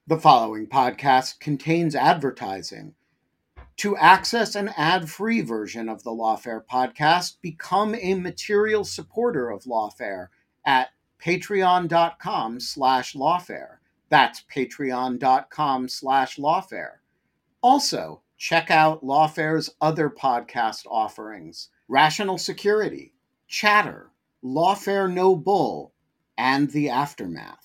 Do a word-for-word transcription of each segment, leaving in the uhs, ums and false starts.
The following podcast contains advertising. To access an ad-free version of the Lawfare podcast, become a material supporter of Lawfare at patreon.com slash lawfare. That's patreon.com slash lawfare. Also, check out Lawfare's other podcast offerings: Rational Security, Chatter, Lawfare No Bull, and The Aftermath.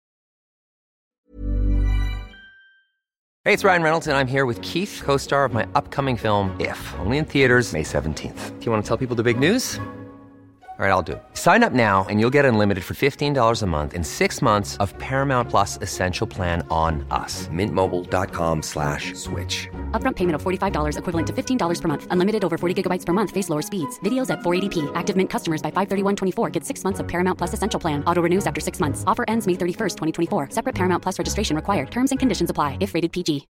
Hey, it's Ryan Reynolds, and I'm here with Keith, co-star of my upcoming film, If, only in theaters May seventeenth. Do you want to tell people the big news? All right, I'll do it. Sign up now and you'll get unlimited for fifteen dollars a month and six months of Paramount Plus Essential Plan on us. Mint Mobile dot com slash switch. Upfront payment of forty-five dollars equivalent to fifteen dollars per month. Unlimited over forty gigabytes per month. Face lower speeds. Videos at four eighty p. Active Mint customers by five thirty-one twenty-four get six months of Paramount Plus Essential Plan. Auto renews after six months. Offer ends May thirty-first, twenty twenty-four. Separate Paramount Plus registration required. Terms and conditions apply if rated P G.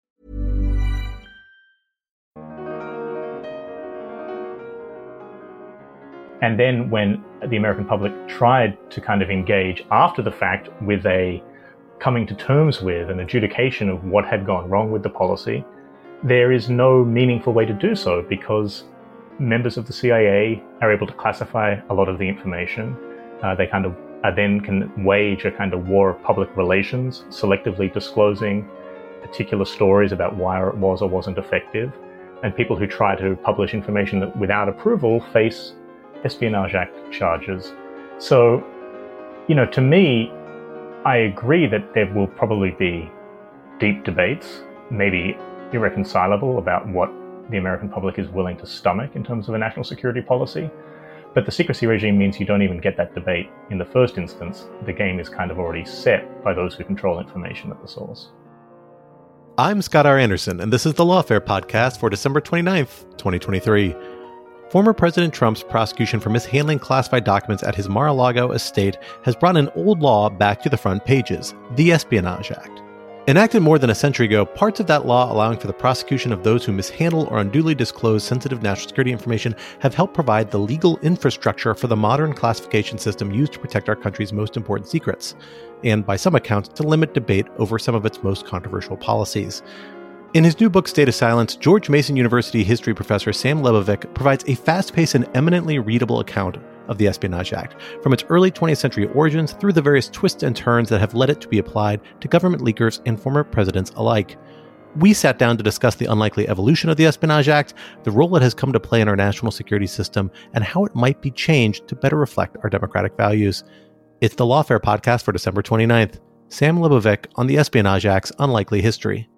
And then when the American public tried to kind of engage after the fact with a coming to terms with an adjudication of what had gone wrong with the policy, there is no meaningful way to do so because members of the C I A are able to classify a lot of the information. Uh, they kind of uh, then can wage a kind of war of public relations, selectively disclosing particular stories about why it was or wasn't effective. And people who try to publish information that without approval face Espionage Act charges. So, you know, to me, I agree that there will probably be deep debates, maybe irreconcilable, about what the American public is willing to stomach in terms of a national security policy. But the secrecy regime means you don't even get that debate in the first instance. The game is kind of already set by those who control information at the source. I'm Scott R. Anderson, and this is the Lawfare podcast for December twenty-ninth, twenty twenty-three. Former President Trump's prosecution for mishandling classified documents at his Mar-a-Lago estate has brought an old law back to the front pages, the Espionage Act. Enacted more than a century ago, parts of that law allowing for the prosecution of those who mishandle or unduly disclose sensitive national security information have helped provide the legal infrastructure for the modern classification system used to protect our country's most important secrets, and by some accounts, to limit debate over some of its most controversial policies. In his new book, State of Silence, George Mason University history professor Sam Lebovic provides a fast-paced and eminently readable account of the Espionage Act, from its early twentieth century origins through the various twists and turns that have led it to be applied to government leakers and former presidents alike. We sat down to discuss the unlikely evolution of the Espionage Act, the role it has come to play in our national security system, and how it might be changed to better reflect our democratic values. It's the Lawfare podcast for December twenty-ninth. Sam Lebovic on the Espionage Act's unlikely history.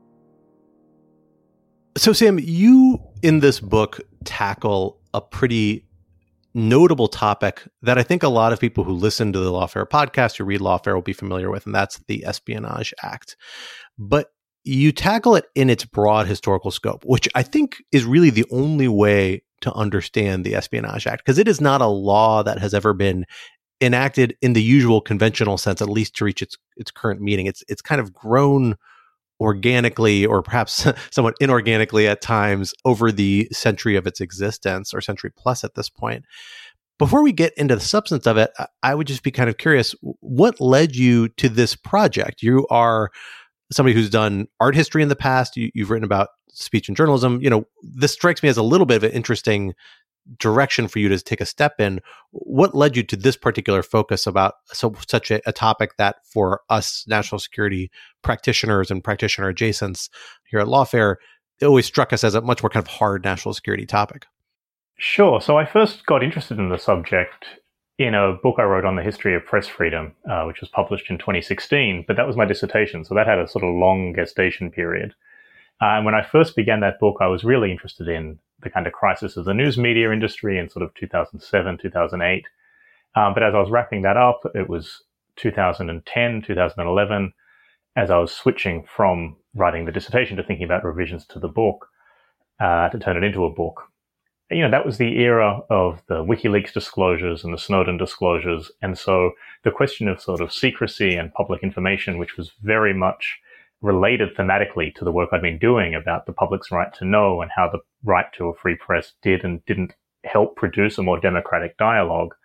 So, Sam, you in this book tackle a pretty notable topic that I think a lot of people who listen to the Lawfare podcast, who read Lawfare, will be familiar with, and that's the Espionage Act. But you tackle it in its broad historical scope, which I think is really the only way to understand the Espionage Act, because it is not a law that has ever been enacted in the usual conventional sense, at least to reach its its current meaning. It's it's kind of grown organically, or perhaps somewhat inorganically at times, over the century of its existence, or century plus at this point. Before we get into the substance of it, I would just be kind of curious, what led you to this project? You are somebody who's done art history in the past. You, you've written about speech and journalism. You know, this strikes me as a little bit of an interesting direction for you to take a step in. What led you to this particular focus about so such a, a topic that for us national security practitioners and practitioner adjacents here at Lawfare, it always struck us as a much more kind of hard national security topic? Sure. So I first got interested in the subject in a book I wrote on the history of press freedom, uh, which was published in twenty sixteen, but that was my dissertation. So that had a sort of long gestation period. Uh, and when I first began that book, I was really interested in the kind of crisis of the news media industry in sort of two thousand seven, two thousand eight. Um, but as I was wrapping that up, it was two thousand ten, two thousand eleven, as I was switching from writing the dissertation to thinking about revisions to the book, uh, to turn it into a book. You know, that was the era of the WikiLeaks disclosures and the Snowden disclosures. And so the question of sort of secrecy and public information, which was very much related thematically to the work I'd been doing about the public's right to know and how the right to a free press did and didn't help produce a more democratic dialogue,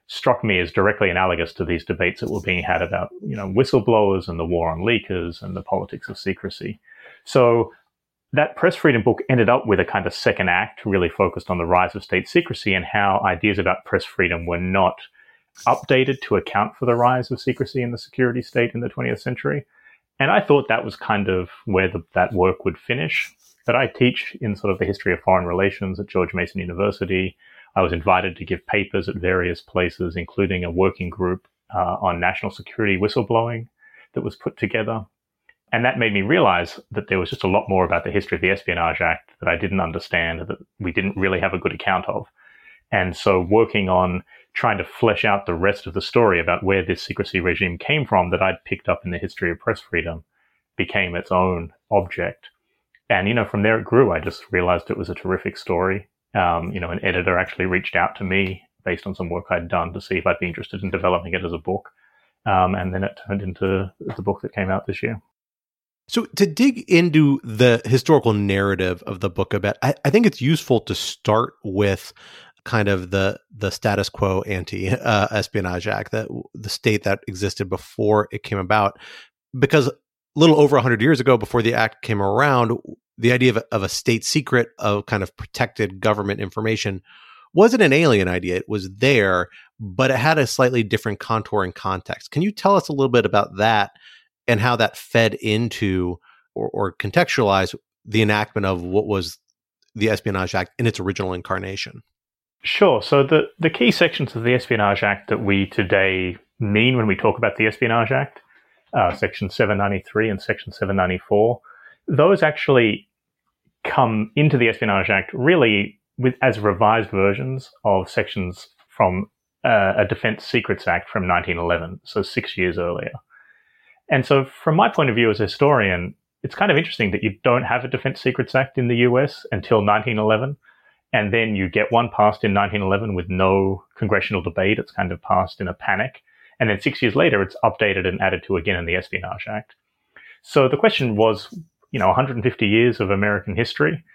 struck me as directly analogous to these debates that were being had about, you know, whistleblowers and the war on leakers and the politics of secrecy. So that press freedom book ended up with a kind of second act, really focused on the rise of state secrecy and how ideas about press freedom were not updated to account for the rise of secrecy in the security state in the twentieth century. And I thought that was kind of where the, that work would finish. But I teach in sort of the history of foreign relations at George Mason University. I was invited to give papers at various places, including a working group uh, on national security whistleblowing that was put together. And that made me realize that there was just a lot more about the history of the Espionage Act that I didn't understand, that we didn't really have a good account of. And so working on trying to flesh out the rest of the story about where this secrecy regime came from that I'd picked up in the history of press freedom became its own object. And, you know, from there it grew. I just realized it was a terrific story. Um, you know, an editor actually reached out to me based on some work I'd done to see if I'd be interested in developing it as a book. Um, and then it turned into the book that came out this year. So to dig into the historical narrative of the book a bit, I, I think it's useful to start with kind of the the status quo anti-Espionage uh, Act, that the state that existed before it came about. Because a little over one hundred years ago, before the act came around, the idea of a, of a state secret, of kind of protected government information, wasn't an alien idea. It was there, but it had a slightly different contour and context. Can you tell us a little bit about that and how that fed into or, or contextualize the enactment of what was the Espionage Act in its original incarnation? Sure. So the, the key sections of the Espionage Act that we today mean when we talk about the Espionage Act, uh, Section seven ninety-three and Section seven ninety-four, those actually come into the Espionage Act really with as revised versions of sections from uh, a Defense Secrets Act from nineteen eleven, so six years earlier. And so from my point of view as a historian, it's kind of interesting that you don't have a Defense Secrets Act in the U S until nineteen eleven. And then you get one passed in nineteen eleven with no congressional debate. It's kind of passed in a panic. And then six years later, it's updated and added to again in the Espionage Act. So the question was, you know, one hundred fifty years of American history,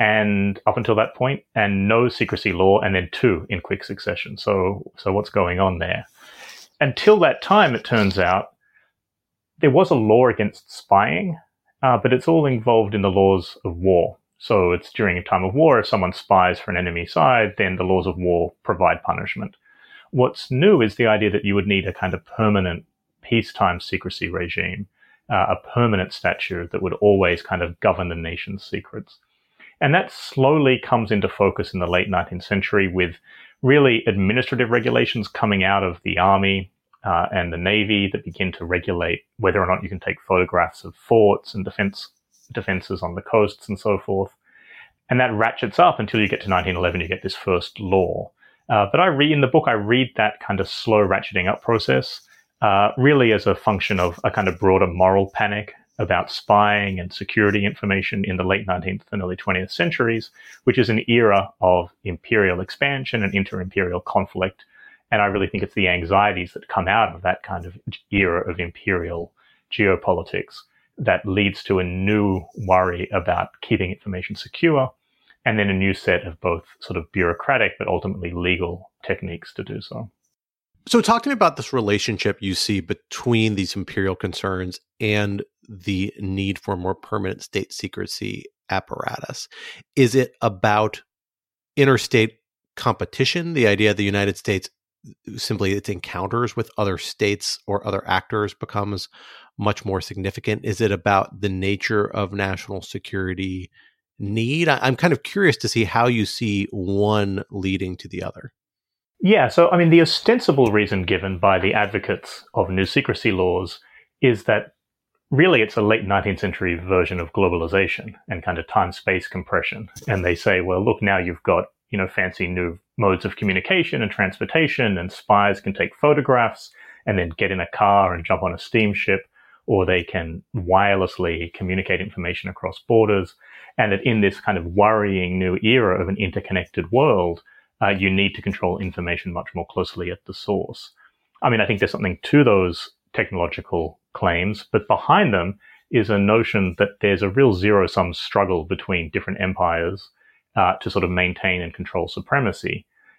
and up until that point, and no secrecy law, and then two in quick succession. So, so what's going on there? Until that time, it turns out, there was a law against spying, uh, but it's all involved in the laws of war. So it's during a time of war, if someone spies for an enemy side, then the laws of war provide punishment. What's new is the idea that you would need a kind of permanent peacetime secrecy regime, uh, a permanent statute that would always kind of govern the nation's secrets. And that slowly comes into focus in the late nineteenth century with really administrative regulations coming out of the Army uh, and the Navy that begin to regulate whether or not you can take photographs of forts and defense defenses on the coasts and so forth. And that ratchets up until you get to nineteen eleven, you get this first law. Uh, but I read in the book, I read that kind of slow ratcheting up process uh, really as a function of a kind of broader moral panic about spying and security information in the late nineteenth and early twentieth centuries, which is an era of imperial expansion and inter-imperial conflict. And I really think it's the anxieties that come out of that kind of era of imperial geopolitics that leads to a new worry about keeping information secure, and then a new set of both sort of bureaucratic but ultimately legal techniques to do so. So talk to me about this relationship you see between these imperial concerns and the need for a more permanent state secrecy apparatus. Is it about interstate competition, the idea the United States simply its encounters with other states or other actors becomes much more significant? Is it about the nature of national security need? I'm kind of curious to see how you see one leading to the other. Yeah, so I mean, the ostensible reason given by the advocates of new secrecy laws is that really it's a late nineteenth century version of globalization and kind of time-space compression. And they say, well, look, now you've got, you know, fancy new modes of communication and transportation, and spies can take photographs and then get in a car and jump on a steamship, or they can wirelessly communicate information across borders. And that in this kind of worrying new era of an interconnected world, uh, you need to control information much more closely at the source. I mean, I think there's something to those technological claims, but behind them is a notion that there's a real zero-sum struggle between different empires uh, to sort of maintain and control supremacy.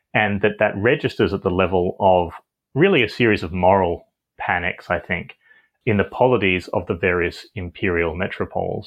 and that that registers at the level of really a series of moral panics, I think, in the polities of the various imperial metropoles.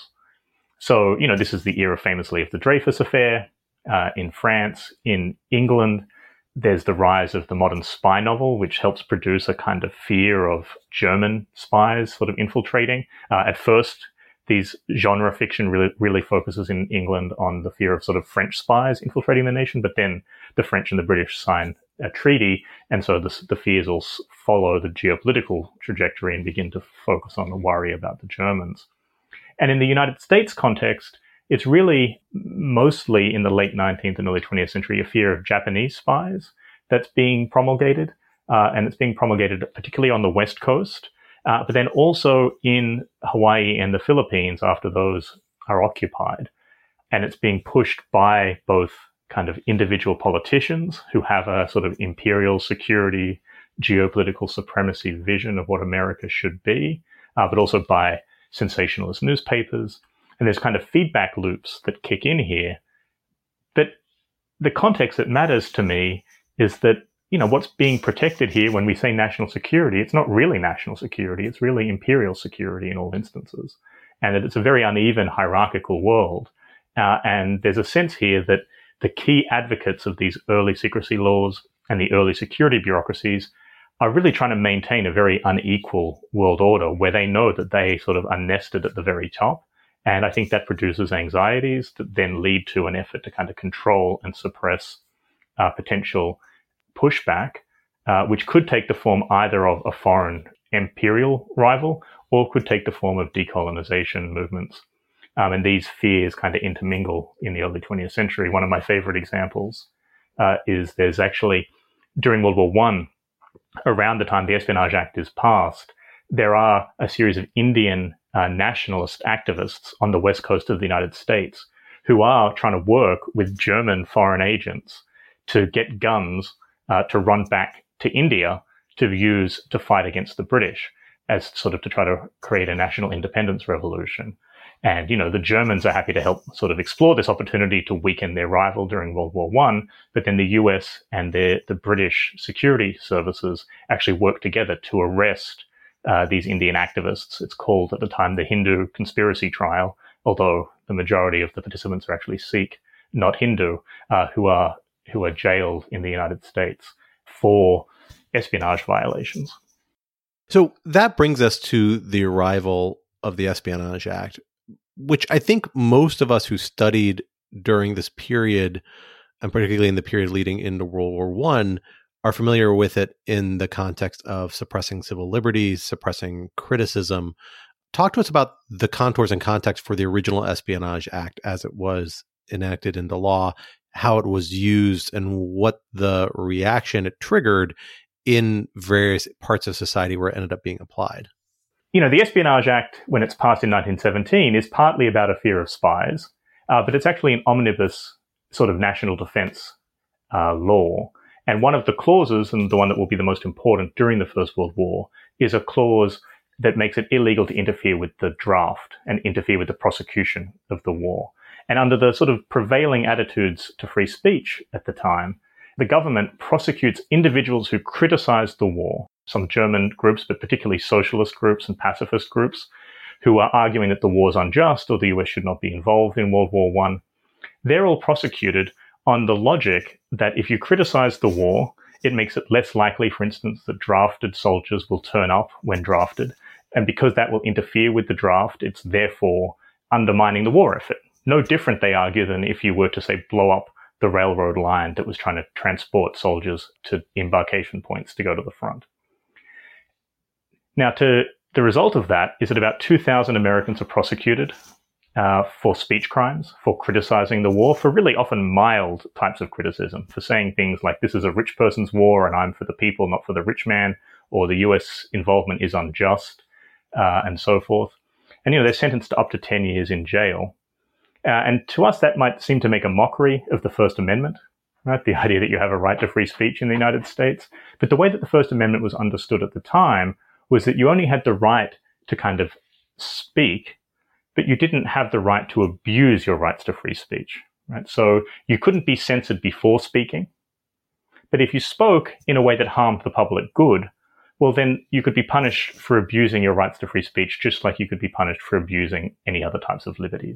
So, you know, this is the era famously of the Dreyfus Affair uh, in France. In England, there's the rise of the modern spy novel, which helps produce a kind of fear of German spies sort of infiltrating. Uh, at first, these genre fiction really, really focuses in England on the fear of sort of French spies infiltrating the nation, but then the French and the British sign a treaty, and so the, the fears all follow the geopolitical trajectory and begin to focus on the worry about the Germans. And in the United States context, it's really mostly in the late nineteenth and early twentieth century a fear of Japanese spies that's being promulgated, uh, and it's being promulgated particularly on the West Coast, uh, but then also in Hawaii and the Philippines after those are occupied. And it's being pushed by both kind of individual politicians who have a sort of imperial security, geopolitical supremacy vision of what America should be, uh, but also by sensationalist newspapers. And there's kind of feedback loops that kick in here. But the context that matters to me is that, you know, what's being protected here when we say national security, it's not really national security, it's really imperial security in all instances. And that it's a very uneven hierarchical world. Uh, and there's a sense here that the key advocates of these early secrecy laws and the early security bureaucracies are really trying to maintain a very unequal world order where they know that they sort of are nested at the very top. And I think that produces anxieties that then lead to an effort to kind of control and suppress uh, potential pushback, uh, which could take the form either of a foreign imperial rival or could take the form of decolonization movements. Um, and these fears kind of intermingle in the early twentieth century. One of my favorite examples uh, is there's actually, during World War One, around the time the Espionage Act is passed, there are a series of Indian uh, nationalist activists on the west coast of the United States who are trying to work with German foreign agents to get guns uh, to run back to India to use to fight against the British, as sort of to try to create a national independence revolution. And, you know, the Germans are happy to help sort of explore this opportunity to weaken their rival during World War One, but then the U S and the, the British security services actually work together to arrest uh, these Indian activists. It's called at the time the Hindu conspiracy trial, although the majority of the participants are actually Sikh, not Hindu, uh, who are who are jailed in the United States for espionage violations. So that brings us to the arrival of the Espionage Act, which I think most of us who studied during this period, and particularly in the period leading into World War One, are familiar with it in the context of suppressing civil liberties, suppressing criticism. Talk to us about the contours and context for the original Espionage Act as it was enacted into law, how it was used, and what the reaction it triggered in various parts of society where it ended up being applied. You know, the Espionage Act, when it's passed in nineteen seventeen, is partly about a fear of spies, uh, but it's actually an omnibus sort of national defense uh, law. And one of the clauses, and the one that will be the most important during the First World War, is a clause that makes it illegal to interfere with the draft and interfere with the prosecution of the war. And under the sort of prevailing attitudes to free speech at the time, the government prosecutes individuals who criticize the war, some German groups, but particularly socialist groups and pacifist groups, who are arguing that the war is unjust or the U S should not be involved in World War One. They're all prosecuted on the logic that if you criticize the war, it makes it less likely, for instance, that drafted soldiers will turn up when drafted. And because that will interfere with the draft, it's therefore undermining the war effort. No different, they argue, than if you were to, say, blow up the railroad line that was trying to transport soldiers to embarkation points to go to the front. Now, to the result of that is that about two thousand Americans are prosecuted uh, for speech crimes, for criticizing the war, for really often mild types of criticism, for saying things like, this is a rich person's war and I'm for the people, not for the rich man, or the U S involvement is unjust, uh, and so forth. And, you know, they're sentenced to up to ten years in jail. Uh, and to us, that might seem to make a mockery of the First Amendment, right? The idea that you have a right to free speech in the United States. But the way that the First Amendment was understood at the time was that you only had the right to kind of speak, but you didn't have the right to abuse your rights to free speech, right? So you couldn't be censored before speaking, But if you spoke in a way that harmed the public good, well, then you could be punished for abusing your rights to free speech, just like you could be punished for abusing any other types of liberties.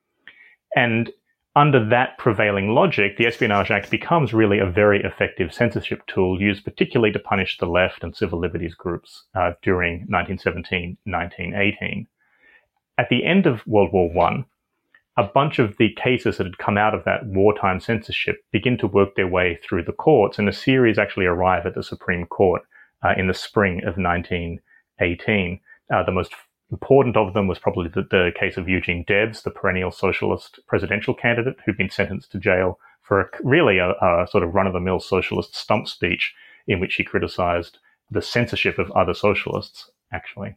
And under that prevailing logic, the Espionage Act becomes really a very effective censorship tool used particularly to punish the left and civil liberties groups uh, during nineteen seventeen, nineteen eighteen. At the end of World War One, a bunch of the cases that had come out of that wartime censorship begin to work their way through the courts, and a series actually arrive at the Supreme Court uh, in the spring of nineteen eighteen. Uh, the most important of them was probably the, the case of Eugene Debs, the perennial socialist presidential candidate who'd been sentenced to jail for a, really a, a sort of run-of-the-mill socialist stump speech in which he criticized the censorship of other socialists, actually.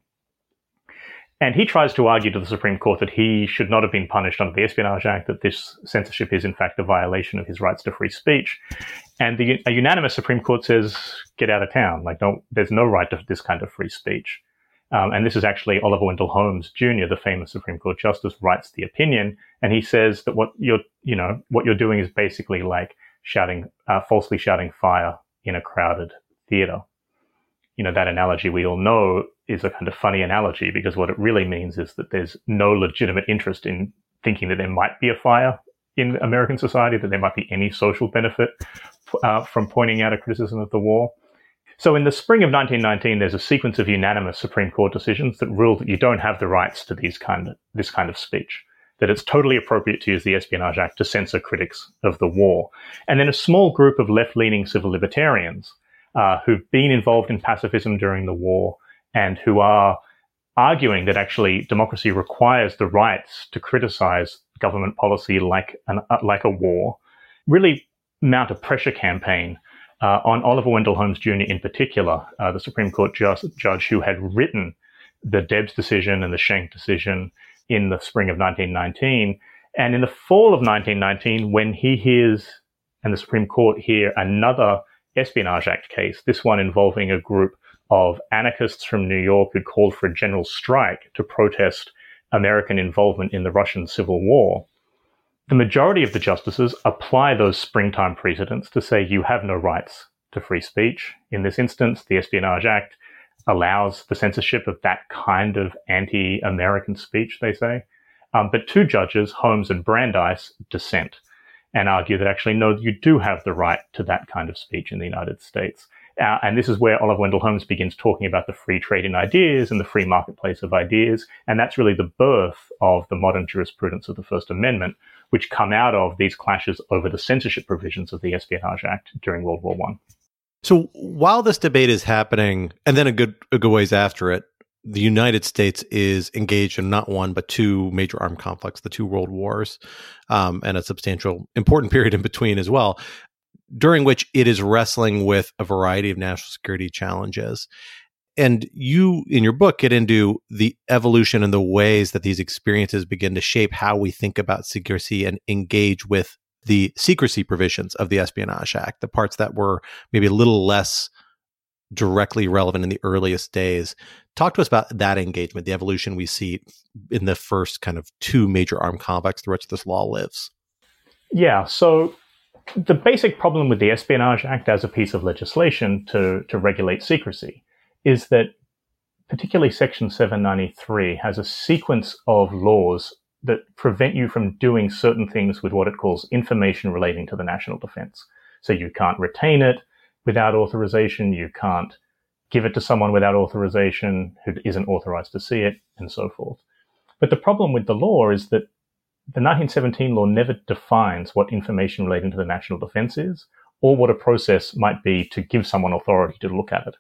And he tries to argue to the Supreme Court that he should not have been punished under the Espionage Act, that this censorship is in fact a violation of his rights to free speech. And the, a unanimous Supreme Court says, get out of town. Like, don't, there's no right to this kind of free speech. Um, and this is actually Oliver Wendell Holmes Junior, the famous Supreme Court justice, writes the opinion, and he says that what you're, you know, what you're doing is basically like shouting, uh, falsely shouting fire in a crowded theater. You know, that analogy we all know is a kind of funny analogy, because what it really means is that there's no legitimate interest in thinking that there might be a fire in American society, that there might be any social benefit uh, from pointing out a criticism of the war. So in the spring of nineteen nineteen, there's a sequence of unanimous Supreme Court decisions that rule that you don't have the rights to these kind of, this kind of speech, that it's totally appropriate to use the Espionage Act to censor critics of the war. And then a small group of left-leaning civil libertarians uh, who've been involved in pacifism during the war and who are arguing that actually democracy requires the rights to criticize government policy like, an, uh, like a war, really mount a pressure campaign Uh, on Oliver Wendell Holmes Junior in particular, uh, the Supreme Court ju- judge who had written the Debs decision and the Schenck decision in the spring of nineteen nineteen. And in the fall of nineteen nineteen, when he hears, and the Supreme Court hear, another Espionage Act case, this one involving a group of anarchists from New York who called for a general strike to protest American involvement in the Russian Civil War, the majority of the justices apply those springtime precedents to say you have no rights to free speech. In this instance, the Espionage Act allows the censorship of that kind of anti-American speech, they say. Um, but two judges, Holmes and Brandeis, dissent and argue that actually, no, you do have the right to that kind of speech in the United States. Uh, and this is where Oliver Wendell Holmes begins talking about the free trade in ideas and the free marketplace of ideas. And that's really the birth of the modern jurisprudence of the First Amendment, which come out of these clashes over the censorship provisions of the Espionage Act during World War One. So while this debate is happening, and then a good a good ways after it, the United States is engaged in not one, but two major armed conflicts, the two world wars, um, and a substantial, important period in between as well, during which it is wrestling with a variety of national security challenges. And you, in your book, get into the evolution and the ways that these experiences begin to shape how we think about secrecy and engage with the secrecy provisions of the Espionage Act, the parts that were maybe a little less directly relevant in the earliest days. Talk to us about that engagement, the evolution we see in the first kind of two major armed conflicts through which this law lives. Yeah, so the basic problem with the Espionage Act as a piece of legislation to, to regulate secrecy is that particularly Section seven ninety-three has a sequence of laws that prevent you from doing certain things with what it calls information relating to the national defense. So you can't retain it without authorization, you can't give it to someone without authorization who isn't authorized to see it, and so forth. But the problem with the law is that the nineteen seventeen law never defines what information relating to the national defense is, or what a process might be to give someone authority to look at it.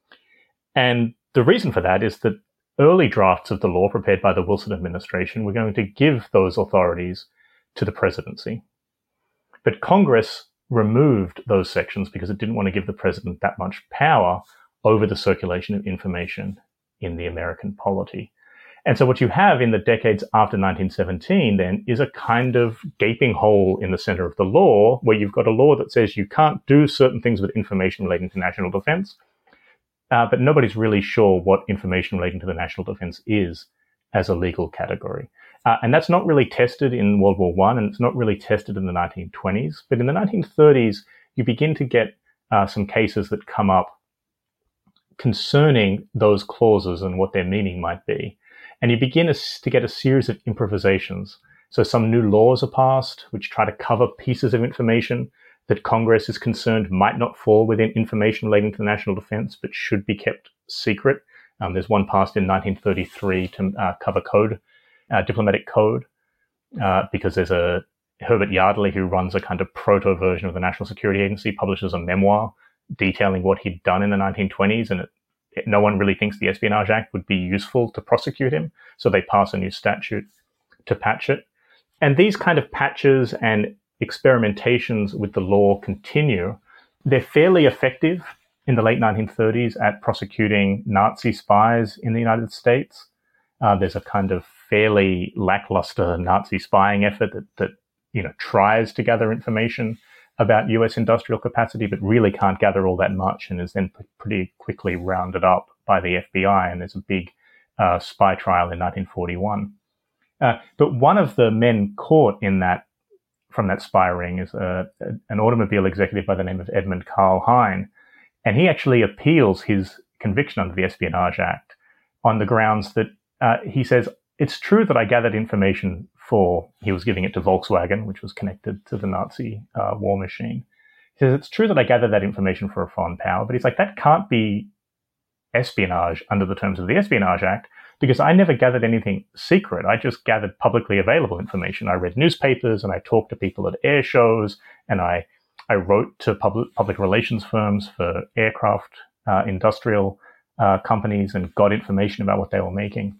And the reason for that is that early drafts of the law prepared by the Wilson administration were going to give those authorities to the presidency. But Congress removed those sections because it didn't want to give the president that much power over the circulation of information in the American polity. And so what you have in the decades after nineteen seventeen then is a kind of gaping hole in the center of the law where you've got a law that says you can't do certain things with information relating to national defense, Uh, but nobody's really sure what information relating to the national defense is as a legal category. Uh, and that's not really tested in World War One, and it's not really tested in the nineteen twenties. But in the nineteen thirties, you begin to get uh, some cases that come up concerning those clauses and what their meaning might be. And you begin to get a series of improvisations. So some new laws are passed which try to cover pieces of information that Congress is concerned might not fall within information relating to the national defense, but should be kept secret. Um, there's one passed in nineteen thirty-three to uh, cover code, uh, diplomatic code, uh, because there's a Herbert Yardley who runs a kind of proto version of the National Security Agency, publishes a memoir detailing what he'd done in the nineteen twenties, and it, it, no one really thinks the Espionage Act would be useful to prosecute him, so they pass a new statute to patch it. And these kind of patches and experimentations with the law continue. They're fairly effective in the late nineteen thirties at prosecuting Nazi spies in the United States. Uh, there's a kind of fairly lackluster Nazi spying effort that, that you know tries to gather information about U S industrial capacity, but really can't gather all that much, and is then p- pretty quickly rounded up by the F B I. And there's a big uh, spy trial in nineteen forty-one. Uh, but one of the men caught in that from that spy ring is a, a, an automobile executive by the name of Edmund Carl Hein. And he actually appeals his conviction under the Espionage Act on the grounds that uh, he says, it's true that I gathered information for, he was giving it to Volkswagen, which was connected to the Nazi uh, war machine. He says, it's true that I gathered that information for a foreign power, but he's like, that can't be espionage under the terms of the Espionage Act, because I never gathered anything secret. I just gathered publicly available information. I read newspapers and I talked to people at air shows, and I, I wrote to public, public relations firms for aircraft uh, industrial uh, companies and got information about what they were making.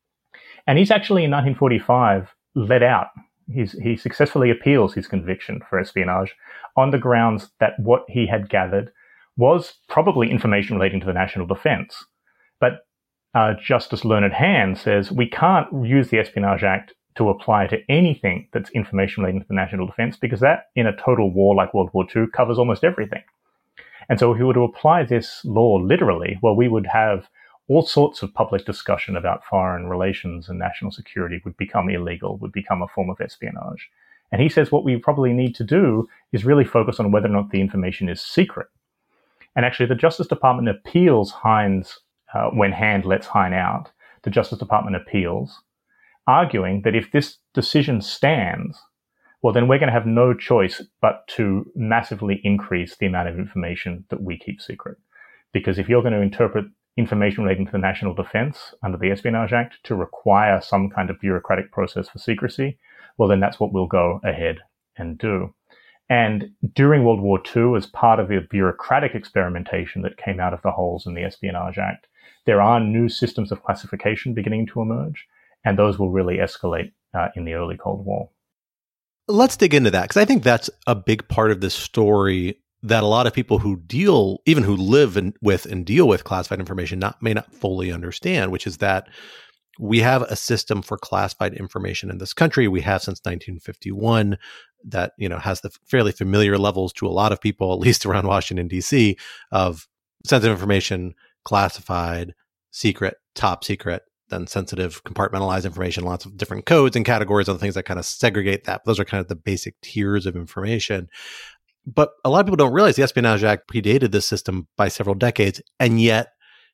And he's actually in nineteen forty-five let out. He's, he successfully appeals his conviction for espionage on the grounds that what he had gathered was probably information relating to the national defense. But uh, Justice Learned Hand says we can't use the Espionage Act to apply to anything that's information relating to the national defense, because that, in a total war like World War Two, covers almost everything. And so if we were to apply this law literally, well, we would have all sorts of public discussion about foreign relations and national security would become illegal, would become a form of espionage. And he says what we probably need to do is really focus on whether or not the information is secret. And actually, the Justice Department appeals Hein's, uh, when Hand lets Hein out, the Justice Department appeals, arguing that if this decision stands, well, then we're going to have no choice but to massively increase the amount of information that we keep secret. Because if you're going to interpret information relating to the national defense under the Espionage Act to require some kind of bureaucratic process for secrecy, well, then that's what we'll go ahead and do. And during World War Two, as part of the bureaucratic experimentation that came out of the holes in the Espionage Act, there are new systems of classification beginning to emerge, and those will really escalate uh, in the early Cold War. Let's dig into that, because I think that's a big part of this story that a lot of people who deal, even who live in, with and deal with classified information, not may not fully understand, which is that we have a system for classified information in this country. We have since nineteen fifty-one that, you know, has the fairly familiar levels to a lot of people, at least around Washington, D C, of sensitive information, classified, secret, top secret, then sensitive, compartmentalized information, lots of different codes and categories and things that kind of segregate that. Those are kind of the basic tiers of information. But a lot of people don't realize the Espionage Act predated this system by several decades, and yet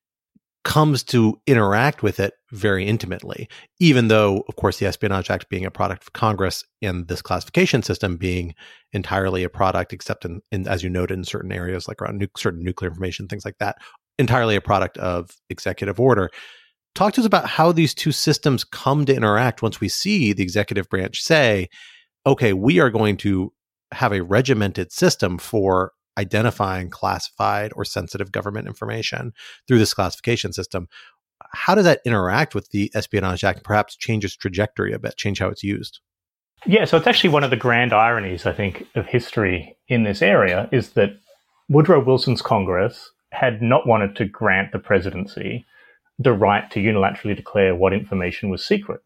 comes to interact with it very intimately, even though, of course, the Espionage Act being a product of Congress and this classification system being entirely a product, except in, in as you noted, in certain areas like around nu- certain nuclear information, things like that, entirely a product of executive order. Talk to us about how these two systems come to interact once we see the executive branch say, okay, we are going to have a regimented system for identifying classified or sensitive government information through this classification system. How does that interact with the Espionage Act, and perhaps change its trajectory a bit, change how it's used? Yeah, so it's actually one of the grand ironies, I think, of history in this area is that Woodrow Wilson's Congress had not wanted to grant the presidency the right to unilaterally declare what information was secret.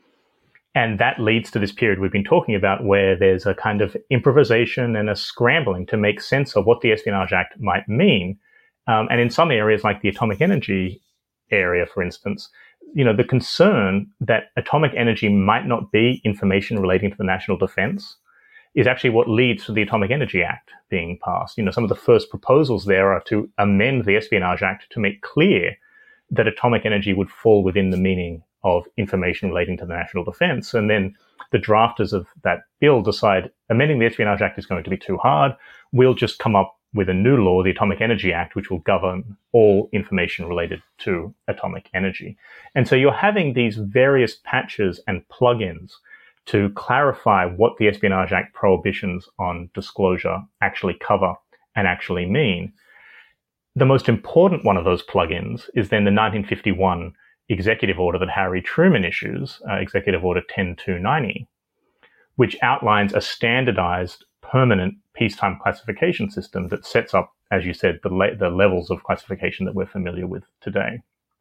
And that leads to this period we've been talking about where there's a kind of improvisation and a scrambling to make sense of what the Espionage Act might mean. Um, and in some areas, like the atomic energy area, for instance, you know, the concern that atomic energy might not be information relating to the national defense is actually what leads to the Atomic Energy Act being passed. You know, some of the first proposals there are to amend the Espionage Act to make clear that atomic energy would fall within the meaning of information relating to the national defense. And then the drafters of that bill decide amending the Espionage Act is going to be too hard. We'll just come up with a new law, the Atomic Energy Act, which will govern all information related to atomic energy. And so you're having these various patches and plugins to clarify what the Espionage Act prohibitions on disclosure actually cover and actually mean. The most important one of those plugins is then the nineteen fifty-one executive order that Harry Truman issues, uh, Executive Order ten two ninety, which outlines a standardized permanent peacetime classification system that sets up, as you said, the, le- the levels of classification that we're familiar with today.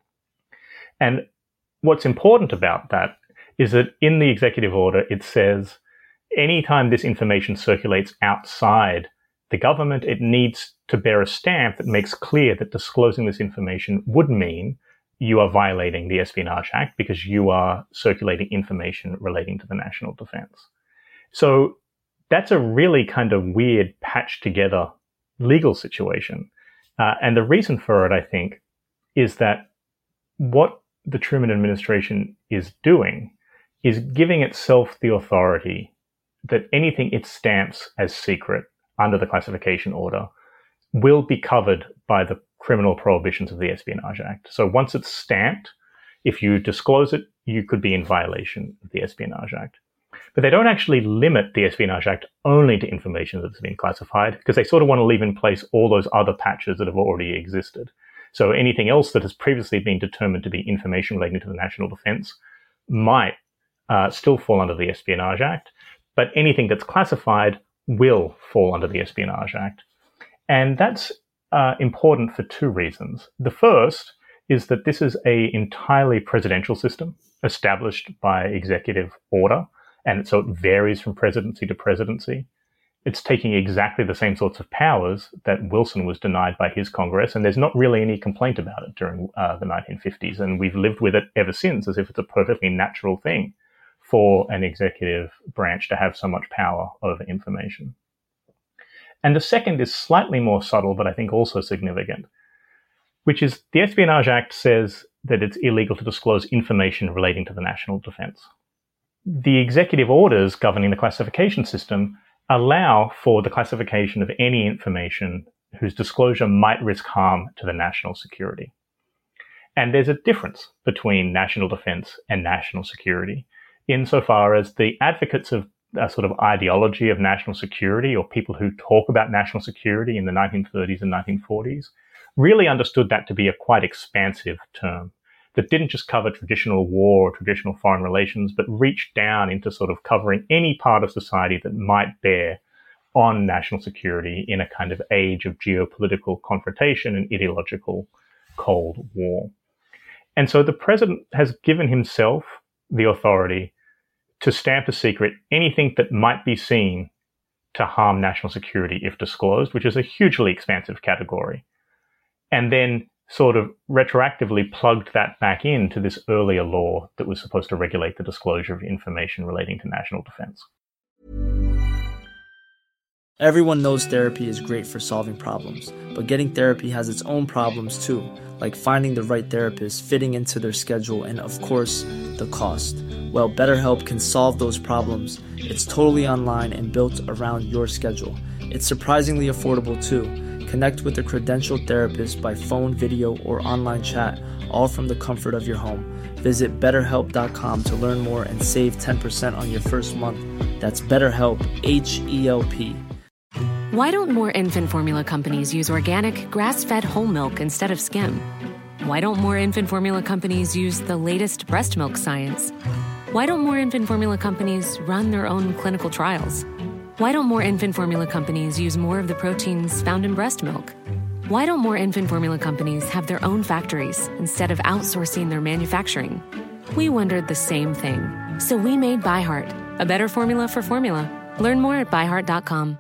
And what's important about that is that in the executive order, it says anytime this information circulates outside the government, it needs to bear a stamp that makes clear that disclosing this information would mean you are violating the Espionage Act because you are circulating information relating to the national defense. So that's a really kind of weird patched together legal situation. Uh, and the reason for it, I think, is that what the Truman administration is doing is giving itself the authority that anything it stamps as secret under the classification order will be covered by the criminal prohibitions of the Espionage Act. So once it's stamped, if you disclose it, you could be in violation of the Espionage Act. But they don't actually limit the Espionage Act only to information that's been classified, because they sort of want to leave in place all those other patches that have already existed. So anything else that has previously been determined to be information relating to the national defense might uh, still fall under the Espionage Act, but anything that's classified will fall under the Espionage Act. And that's uh, important for two reasons. The first is that this is an entirely presidential system established by executive order, and so it varies from presidency to presidency. It's taking exactly the same sorts of powers that Wilson was denied by his Congress, and there's not really any complaint about it during uh, the nineteen fifties, and we've lived with it ever since as if it's a perfectly natural thing for an executive branch to have so much power over information. And the second is slightly more subtle, but I think also significant, which is the Espionage Act says that it's illegal to disclose information relating to the national defense. The executive orders governing the classification system allow for the classification of any information whose disclosure might risk harm to the national security. And there's a difference between national defense and national security, insofar as the advocates of a sort of ideology of national security, or people who talk about national security in the nineteen thirties and nineteen forties, really understood that to be a quite expansive term that didn't just cover traditional war or traditional foreign relations, but reached down into sort of covering any part of society that might bear on national security in a kind of age of geopolitical confrontation and ideological Cold War. And so the president has given himself the authority to stamp as secret anything that might be seen to harm national security if disclosed, which is a hugely expansive category. And then sort of retroactively plugged that back into this earlier law that was supposed to regulate the disclosure of information relating to national defense. Everyone knows therapy is great for solving problems, but getting therapy has its own problems too, like finding the right therapist, fitting into their schedule, and of course, the cost. Well, BetterHelp can solve those problems. It's totally online and built around your schedule. It's surprisingly affordable too. Connect with a credentialed therapist by phone, video, or online chat, all from the comfort of your home. Visit better help dot com to learn more and save ten percent on your first month. That's BetterHelp, H E L P. Why don't more infant formula companies use organic, grass-fed whole milk instead of skim? Why don't more infant formula companies use the latest breast milk science? Why don't more infant formula companies run their own clinical trials? Why don't more infant formula companies use more of the proteins found in breast milk? Why don't more infant formula companies have their own factories instead of outsourcing their manufacturing? We wondered the same thing. So we made ByHeart, a better formula for formula. Learn more at by heart dot com.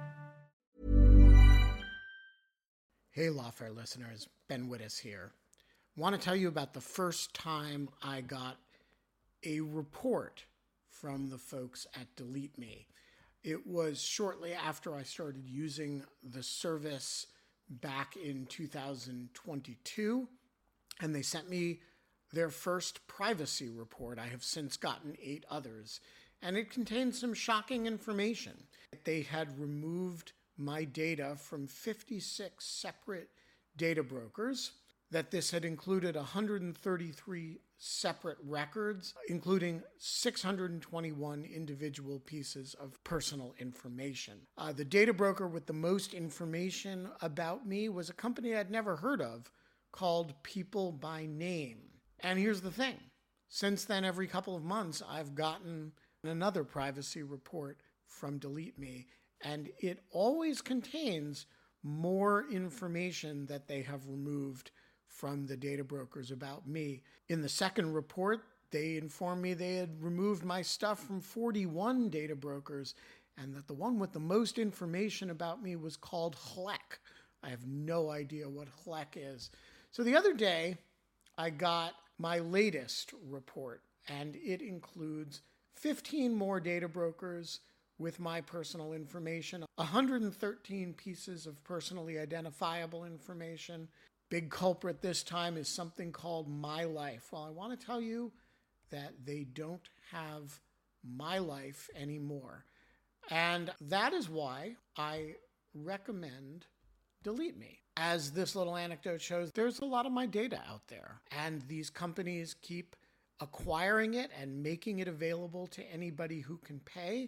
Hey, Lawfare listeners, Ben Wittes here. Want to tell you about the first time I got a report from the folks at Delete Me. It was shortly after I started using the service back in two thousand twenty-two, and they sent me their first privacy report. I have since gotten eight others, and it contained some shocking information. They had removed my data from fifty-six separate data brokers, that this had included one hundred thirty-three separate records, including six hundred twenty-one individual pieces of personal information. Uh, the data broker with the most information about me was a company I'd never heard of called People by Name. And here's the thing. Since then, every couple of months, I've gotten another privacy report from Delete Me, and it always contains more information that they have removed from the data brokers about me. In the second report, they informed me they had removed my stuff from forty-one data brokers, and that the one with the most information about me was called H L E C. I have no idea what H L E C is. So the other day, I got my latest report, and it includes fifteen more data brokers with my personal information, one hundred thirteen pieces of personally identifiable information. Big culprit this time is something called My Life. Well, I want to tell you that they don't have My Life anymore. And that is why I recommend Delete Me. As this little anecdote shows, there's a lot of my data out there, and these companies keep acquiring it and making it available to anybody who can pay.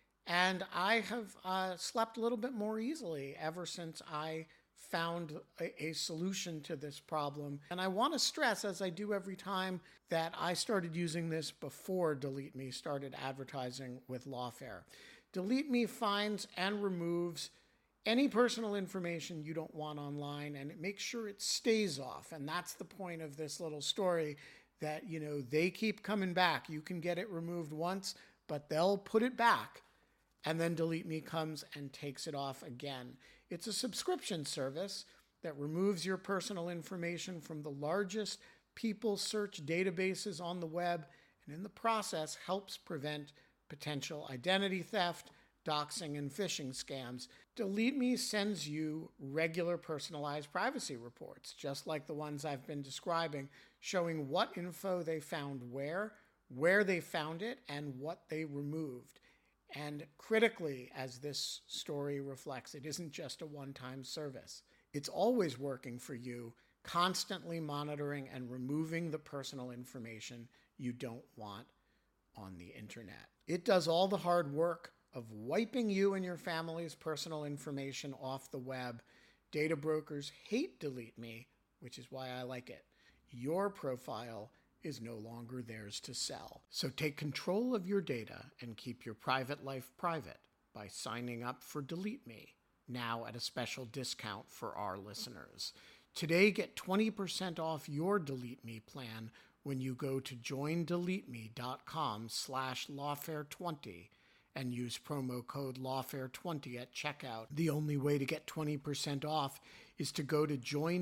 And I have uh, slept a little bit more easily ever since I found a, a solution to this problem. And I want to stress, as I do every time, that I started using this before Delete Me started advertising with Lawfare. Delete Me finds and removes any personal information you don't want online, and it makes sure it stays off. And that's the point of this little story, that, you know, they keep coming back. You can get it removed once, but they'll put it back. And then Delete Me comes and takes it off again. It's a subscription service that removes your personal information from the largest people search databases on the web, and in the process helps prevent potential identity theft, doxing, and phishing scams. Delete Me sends you regular personalized privacy reports, just like the ones I've been describing, showing what info they found where, where they found it, and what they removed. And critically, as this story reflects, it isn't just a one-time service. It's always working for you, constantly monitoring and removing the personal information you don't want on the internet. It does all the hard work of wiping you and your family's personal information off the web. Data brokers hate Delete Me, which is why I like it. Your profile is no longer theirs to sell. So take control of your data and keep your private life private by signing up for Delete Me, now at a special discount for our listeners. Today, get twenty percent off your Delete Me plan when you go to joindeleteme.com slash lawfare20 and use promo code lawfare twenty at checkout. The only way to get twenty percent off is to go to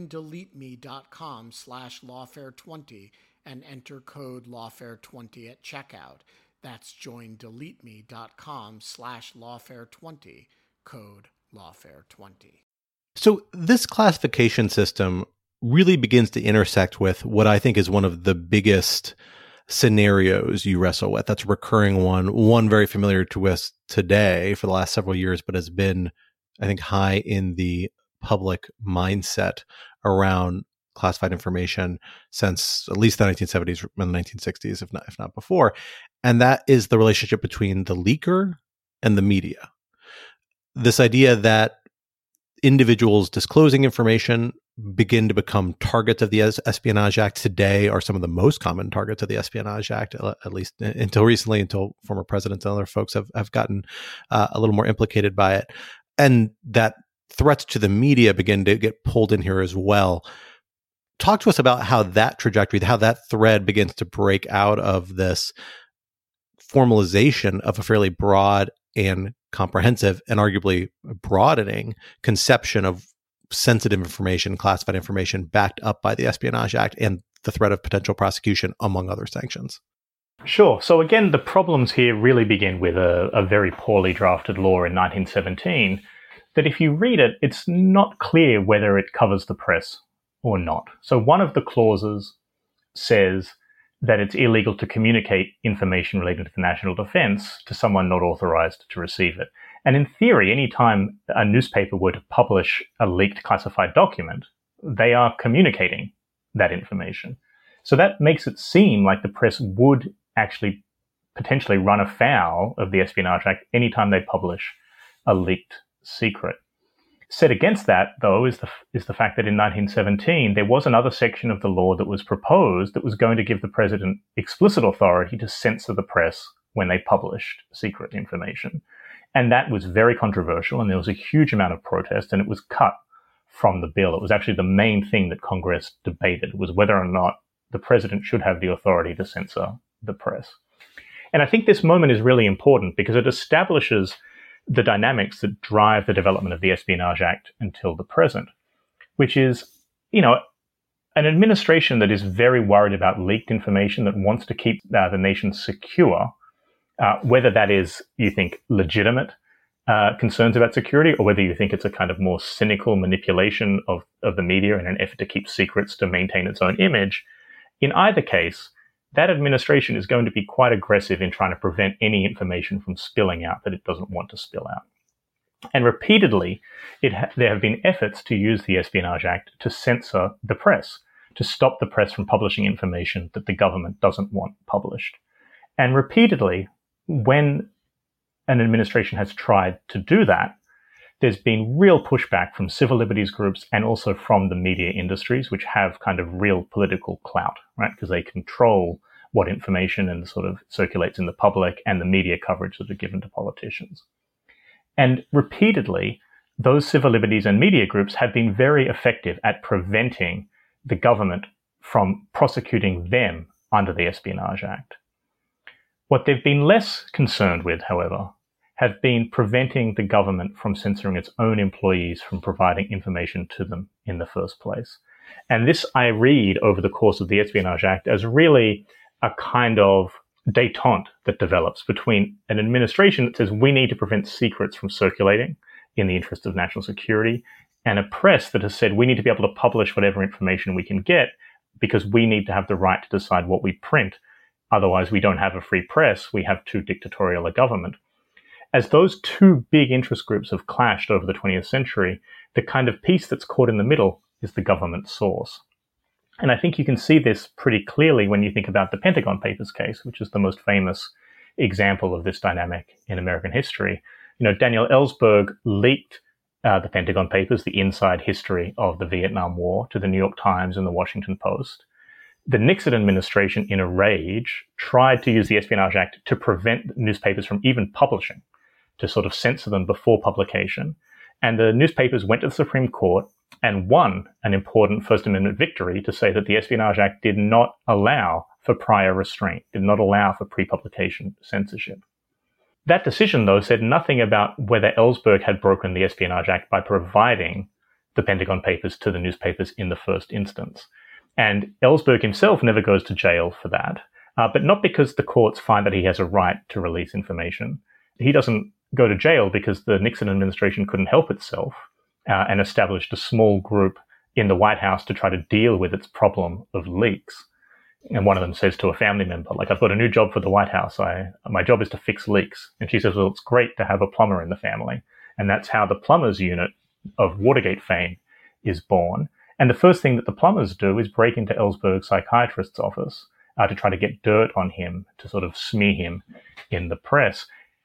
joindeleteme.com slash lawfare20 and enter code lawfare twenty at checkout. That's joindeleteme.com slash lawfare20, code lawfare twenty. So this classification system really begins to intersect with what I think is one of the biggest scenarios you wrestle with. That's a recurring one, one very familiar to us today for the last several years, but has been, I think, high in the public mindset around classified information since at least the nineteen seventies and the nineteen sixties, if not, if not before. And that is the relationship between the leaker and the media. This idea that individuals disclosing information begin to become targets of the Espionage Act today are some of the most common targets of the Espionage Act, at least until recently, until former presidents and other folks have, have gotten uh, a little more implicated by it. And that threats to the media begin to get pulled in here as well. Talk to us about how that trajectory, how that thread begins to break out of this formalization of a fairly broad and comprehensive and arguably broadening conception of sensitive information, classified information backed up by the Espionage Act and the threat of potential prosecution, among other sanctions. Sure. So again, the problems here really begin with a, a very poorly drafted law in nineteen seventeen that if you read it, it's not clear whether it covers the press or not. So one of the clauses says that it's illegal to communicate information related to the national defense to someone not authorized to receive it. And in theory, any time a newspaper were to publish a leaked classified document, they are communicating that information. So that makes it seem like the press would actually potentially run afoul of the Espionage Act anytime they publish a leaked secret. Set against that, though, is the is the fact that in nineteen seventeen, there was another section of the law that was proposed that was going to give the president explicit authority to censor the press when they published secret information. And that was very controversial, and there was a huge amount of protest, and it was cut from the bill. It was actually the main thing that Congress debated, was whether or not the president should have the authority to censor the press. And I think this moment is really important because it establishes the dynamics that drive the development of the Espionage Act until the present, which is, you know, an administration that is very worried about leaked information, that wants to keep uh, the nation secure, uh, whether that is, you think, legitimate uh, concerns about security, or whether you think it's a kind of more cynical manipulation of, of the media in an effort to keep secrets to maintain its own image. In either case, that administration is going to be quite aggressive in trying to prevent any information from spilling out that it doesn't want to spill out. And repeatedly, it ha- there have been efforts to use the Espionage Act to censor the press, to stop the press from publishing information that the government doesn't want published. And repeatedly, when an administration has tried to do that, there's been real pushback from civil liberties groups and also from the media industries, which have kind of real political clout, right? Because they control what information and sort of circulates in the public and the media coverage that are given to politicians. And repeatedly, those civil liberties and media groups have been very effective at preventing the government from prosecuting them under the Espionage Act. What they've been less concerned with, however, have been preventing the government from censoring its own employees from providing information to them in the first place. And this I read over the course of the Espionage Act as really a kind of détente that develops between an administration that says we need to prevent secrets from circulating in the interest of national security, and a press that has said we need to be able to publish whatever information we can get because we need to have the right to decide what we print. Otherwise, we don't have a free press. We have too dictatorial a government. As those two big interest groups have clashed over the twentieth century, the kind of piece that's caught in the middle is the government source. And I think you can see this pretty clearly when you think about the Pentagon Papers case, which is the most famous example of this dynamic in American history. You know, Daniel Ellsberg leaked uh, the Pentagon Papers, the inside history of the Vietnam War, to the New York Times and the Washington Post. The Nixon administration, in a rage, tried to use the Espionage Act to prevent newspapers from even publishing, to sort of censor them before publication. And the newspapers went to the Supreme Court and won an important First Amendment victory to say that the Espionage Act did not allow for prior restraint, did not allow for pre-publication censorship. That decision, though, said nothing about whether Ellsberg had broken the Espionage Act by providing the Pentagon Papers to the newspapers in the first instance. And Ellsberg himself never goes to jail for that, uh, but not because the courts find that he has a right to release information. He doesn't go to jail because the Nixon administration couldn't help itself uh, and established a small group in the White House to try to deal with its problem of leaks. And one of them says to a family member, like, I've got a new job for the White House. I, my job is to fix leaks. And she says, well, it's great to have a plumber in the family. And that's how the plumbers unit of Watergate fame is born. And the first thing that the plumbers do is break into Ellsberg's psychiatrist's office uh, to try to get dirt on him, to sort of smear him in the press.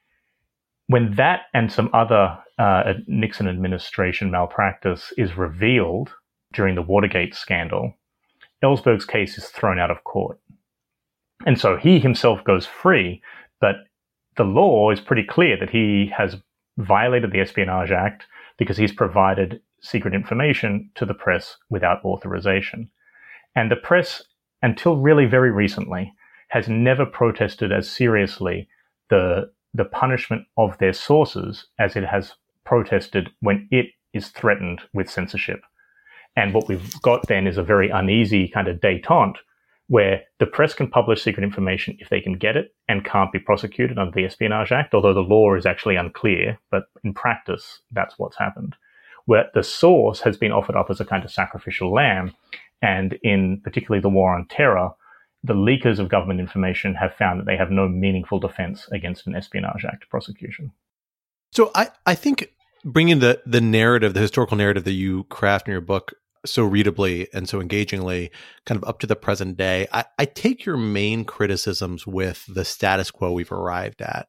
When that and some other uh, Nixon administration malpractice is revealed during the Watergate scandal, Ellsberg's case is thrown out of court. And so he himself goes free, but the law is pretty clear that he has violated the Espionage Act because he's provided secret information to the press without authorization. And the press, until really very recently, has never protested as seriously the the punishment of their sources as it has protested when it is threatened with censorship. And what we've got then is a very uneasy kind of détente where the press can publish secret information if they can get it and can't be prosecuted under the Espionage Act, although the law is actually unclear, but in practice, that's what's happened. Where the source has been offered up as a kind of sacrificial lamb, and in particularly the war on terror, the leakers of government information have found that they have no meaningful defense against an Espionage Act prosecution. So I, I think bringing the, the narrative, the historical narrative that you craft in your book so readably and so engagingly kind of up to the present day, I, I take your main criticisms with the status quo we've arrived at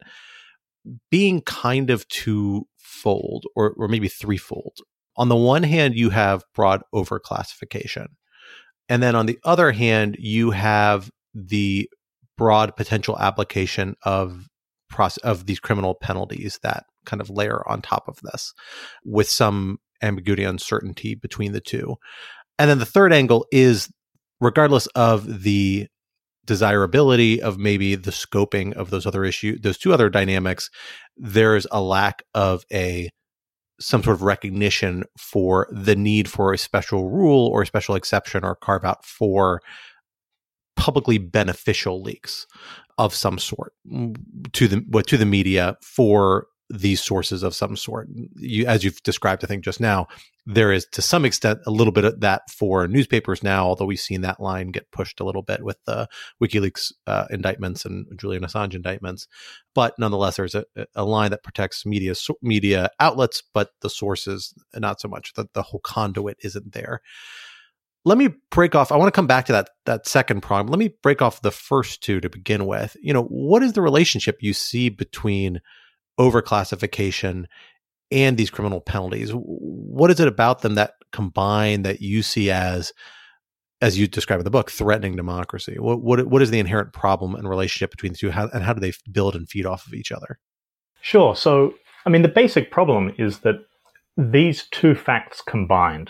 being kind of twofold or, or maybe threefold. On the one hand, you have broad overclassification. And then on the other hand, you have the broad potential application of process, of these criminal penalties that kind of layer on top of this with some ambiguity, uncertainty between the two. And then the third angle is, regardless of the desirability of maybe the scoping of those other issues, those two other dynamics, there's a lack of a some sort of recognition for the need for a special rule or a special exception or carve out for publicly beneficial leaks of some sort to the to the media for these sources of some sort. You, as you've described, I think just now, there is to some extent a little bit of that for newspapers now, although we've seen that line get pushed a little bit with the WikiLeaks uh, indictments and Julian Assange indictments. But nonetheless, there's a, a line that protects media media outlets, but the sources, not so much. The, the whole conduit isn't there. Let me break off. I want to come back to that that second prong. Let me break off the first two to begin with. You know, what is the relationship you see between overclassification and these criminal penalties? What is it about them that combine that you see as, as you describe in the book, threatening democracy? What what, what is the inherent problem and relationship between the two, how, and how do they build and feed off of each other? Sure. So, I mean, the basic problem is that these two facts combined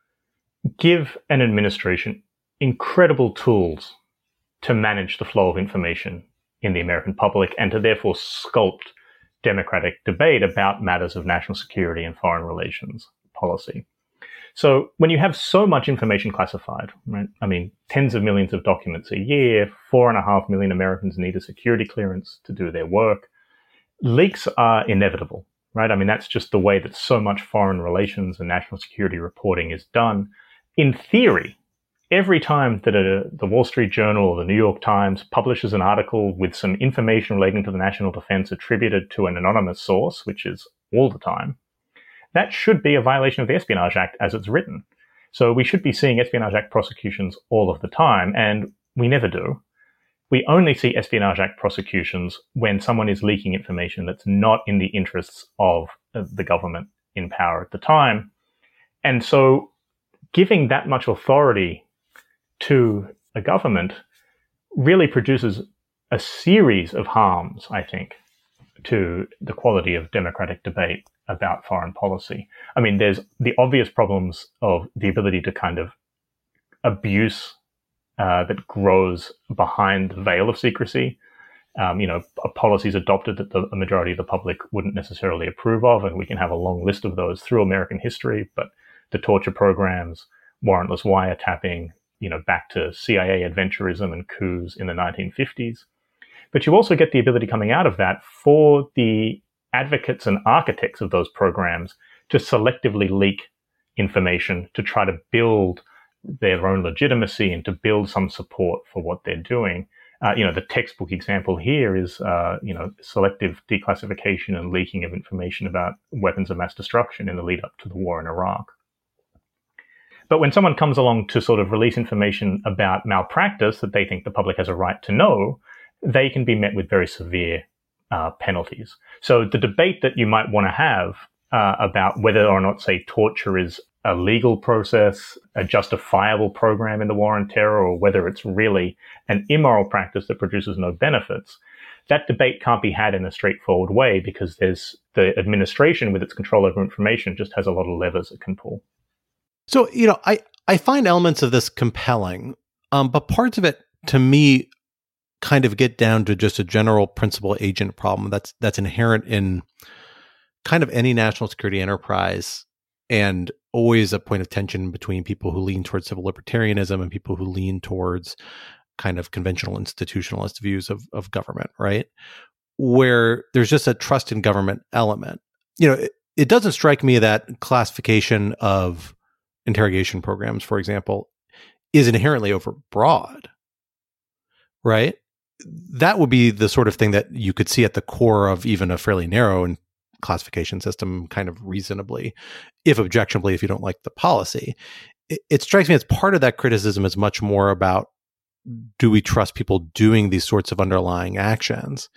give an administration incredible tools to manage the flow of information in the American public and to therefore sculpt democratic debate about matters of national security and foreign relations policy. So when you have so much information classified, right? I mean, tens of millions of documents a year, four and a half million Americans need a security clearance to do their work. Leaks are inevitable, right? I mean, that's just the way that so much foreign relations and national security reporting is done. In theory, every time that a, the Wall Street Journal or the New York Times publishes an article with some information relating to the national defense attributed to an anonymous source, which is all the time, that should be a violation of the Espionage Act as it's written. So we should be seeing Espionage Act prosecutions all of the time, and we never do. We only see Espionage Act prosecutions when someone is leaking information that's not in the interests of the government in power at the time. And so giving that much authority to a government really produces a series of harms, I think, to the quality of democratic debate about foreign policy. I mean, there's the obvious problems of the ability to kind of abuse uh, that grows behind the veil of secrecy. Um, you know, policies adopted that the majority of the public wouldn't necessarily approve of, and we can have a long list of those through American history, but the torture programs, warrantless wiretapping, you know, back to C I A adventurism and coups in the nineteen fifties. But you also get the ability coming out of that for the advocates and architects of those programs to selectively leak information to try to build their own legitimacy and to build some support for what they're doing. Uh, you know, the textbook example here is, uh, you know, selective declassification and leaking of information about weapons of mass destruction in the lead up to the war in Iraq. But when someone comes along to sort of release information about malpractice that they think the public has a right to know, they can be met with very severe uh, penalties. So the debate that you might want to have uh, about whether or not, say, torture is a legal process, a justifiable program in the war on terror, or whether it's really an immoral practice that produces no benefits, that debate can't be had in a straightforward way because there's the administration with its control over information just has a lot of levers it can pull. So, you know, I, I find elements of this compelling, um, but parts of it, to me, kind of get down to just a general principal agent problem that's that's inherent in kind of any national security enterprise, and always a point of tension between people who lean towards civil libertarianism and people who lean towards kind of conventional institutionalist views of, of government, right? Where there's just a trust in government element. You know, it, it doesn't strike me that classification of interrogation programs, for example, is inherently overbroad, right? That would be the sort of thing that you could see at the core of even a fairly narrow classification system, kind of reasonably, if objectionably, if you don't like the policy. It, it strikes me as part of that criticism is much more about, do we trust people doing these sorts of underlying actions?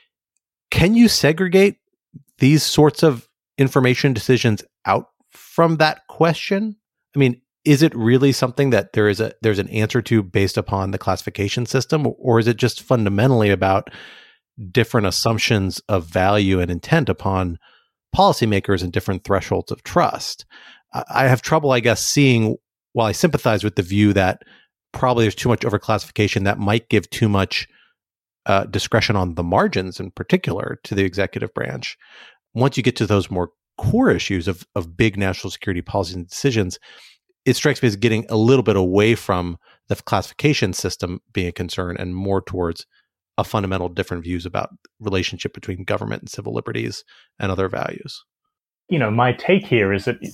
Can you segregate these sorts of information decisions out from that question? I mean, is it really something that there is a there's an answer to based upon the classification system, or is it just fundamentally about different assumptions of value and intent upon policymakers and different thresholds of trust? I have trouble, I guess, seeing, while I sympathize with the view that probably there's too much overclassification that might give too much uh, discretion on the margins, in particular, to the executive branch. Once you get to those more core issues of, of big national security policies and decisions, it strikes me as getting a little bit away from the classification system being a concern and more towards a fundamental different views about relationship between government and civil liberties and other values. You know, my take here is that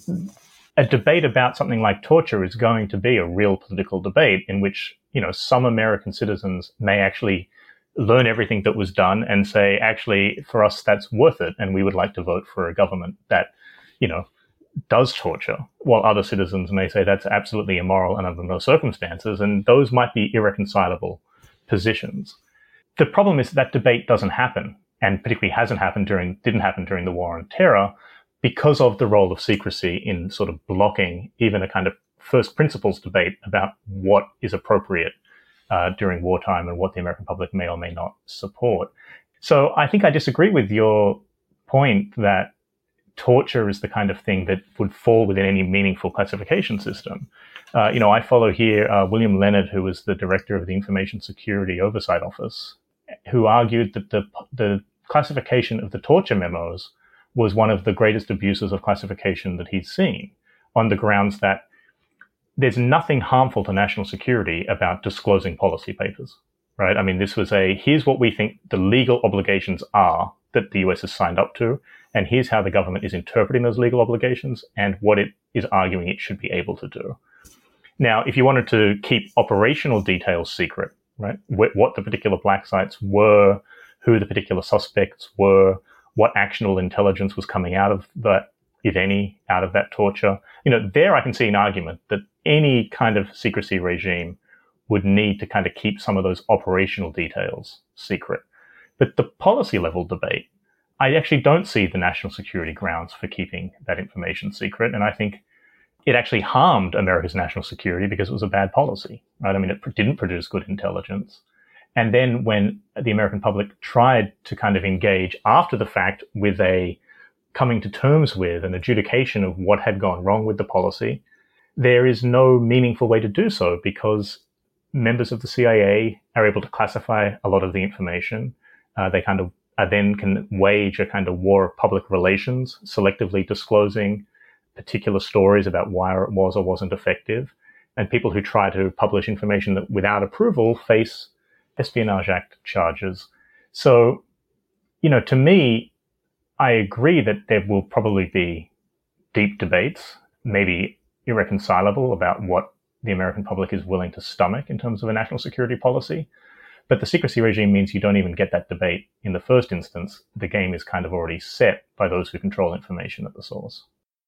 a debate about something like torture is going to be a real political debate in which, you know, some American citizens may actually learn everything that was done and say, actually, for us, that's worth it. And we would like to vote for a government that, you know, does torture, while other citizens may say that's absolutely immoral and under no circumstances. And those might be irreconcilable positions. The problem is that debate doesn't happen, and particularly hasn't happened during, didn't happen during the War on Terror, because of the role of secrecy in sort of blocking even a kind of first principles debate about what is appropriate uh, during wartime and what the American public may or may not support. So I think I disagree with your point that torture is the kind of thing that would fall within any meaningful classification system. Uh, you know, I follow here uh, William Leonard, who was the director of the Information Security Oversight Office, who argued that the the classification of the torture memos was one of the greatest abuses of classification that he'd seen, on the grounds that there's nothing harmful to national security about disclosing policy papers, right? I mean, this was a, here's what we think the legal obligations are that the U S has signed up to, and here's how the government is interpreting those legal obligations and what it is arguing it should be able to do. Now, if you wanted to keep operational details secret, right, what the particular black sites were, who the particular suspects were, what actionable intelligence was coming out of that, if any, out of that torture, you know, there I can see an argument that any kind of secrecy regime would need to kind of keep some of those operational details secret. But the policy level debate, I actually don't see the national security grounds for keeping that information secret. And I think it actually harmed America's national security because it was a bad policy, right? I mean, it didn't produce good intelligence. And then when the American public tried to kind of engage after the fact with a coming to terms with an adjudication of what had gone wrong with the policy, there is no meaningful way to do so because members of the C I A are able to classify a lot of the information. Uh, they kind of uh, then can wage a kind of war of public relations, selectively disclosing particular stories about why it was or wasn't effective. And people who try to publish information that without approval face Espionage Act charges. So, you know, to me, I agree that there will probably be deep debates, maybe irreconcilable, about what the American public is willing to stomach in terms of a national security policy. But the secrecy regime means you don't even get that debate in the first instance. The game is kind of already set by those who control information at the source.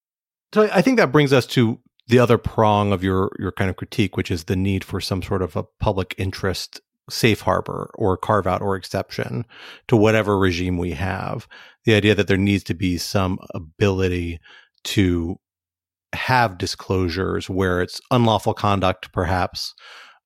So I think that brings us to the other prong of your, your kind of critique, which is the need for some sort of a public interest safe harbor or carve out or exception to whatever regime we have. The idea that there needs to be some ability to have disclosures where it's unlawful conduct, perhaps,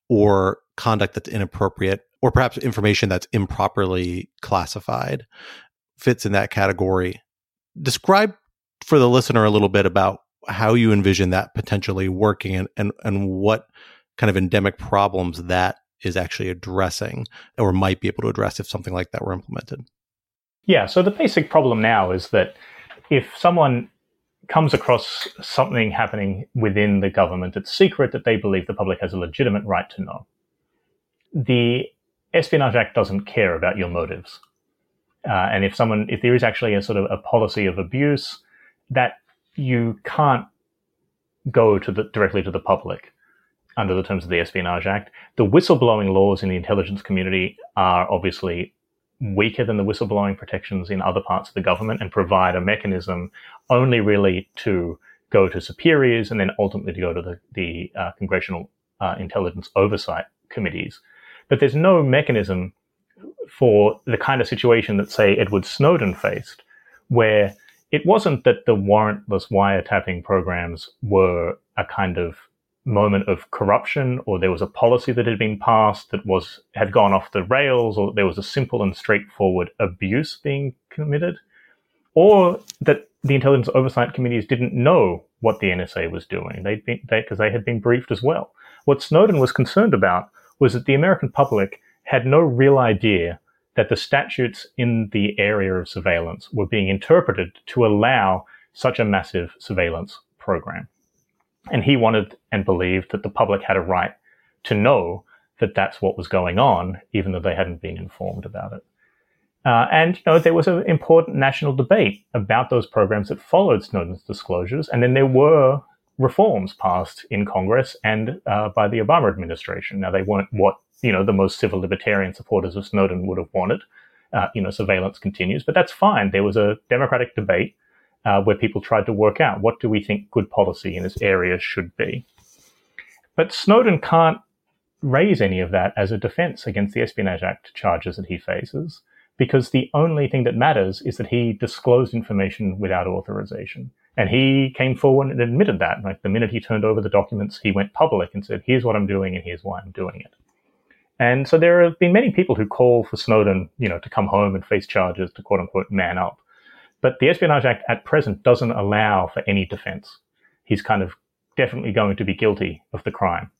or conduct that's inappropriate, or perhaps information that's improperly classified fits in that category. Describe for the listener a little bit about how you envision that potentially working and, and, and what kind of endemic problems that is actually addressing or might be able to address if something like that were implemented. Yeah, so the basic problem now is that if someone comes across something happening within the government that's secret that they believe the public has a legitimate right to know, the Espionage Act doesn't care about your motives. Uh, and if someone, if there is actually a sort of a policy of abuse, that you can't go to the, directly to the public under the terms of the Espionage Act. The whistleblowing laws in the intelligence community are obviously weaker than the whistleblowing protections in other parts of the government and provide a mechanism only really to go to superiors and then ultimately to go to the, the uh, congressional uh, intelligence oversight committees. But there's no mechanism for the kind of situation that, say, Edward Snowden faced, where it wasn't that the warrantless wiretapping programs were a kind of moment of corruption, or there was a policy that had been passed that was had gone off the rails, or there was a simple and straightforward abuse being committed, or that the intelligence oversight committees didn't know what the N S A was doing. They'd been they because they had been briefed as well. What Snowden was concerned about was that the American public had no real idea that the statutes in the area of surveillance were being interpreted to allow such a massive surveillance program. And he wanted and believed that the public had a right to know that that's what was going on, even though they hadn't been informed about it. Uh, and, you know, there was an important national debate about those programs that followed Snowden's disclosures. And then there were reforms passed in Congress and uh, by the Obama administration. Now, they weren't what, you know, the most civil libertarian supporters of Snowden would have wanted. Uh, you know, surveillance continues, but that's fine. There was a democratic debate uh, where people tried to work out what do we think good policy in this area should be. But Snowden can't raise any of that as a defense against the Espionage Act charges that he faces, because the only thing that matters is that he disclosed information without authorization. And he came forward and admitted that. Like the minute he turned over the documents, he went public and said, here's what I'm doing and here's why I'm doing it. And so there have been many people who call for Snowden, you know, to come home and face charges to quote unquote man up. But the Espionage Act at present doesn't allow for any defense. He's kind of definitely going to be guilty of the crime.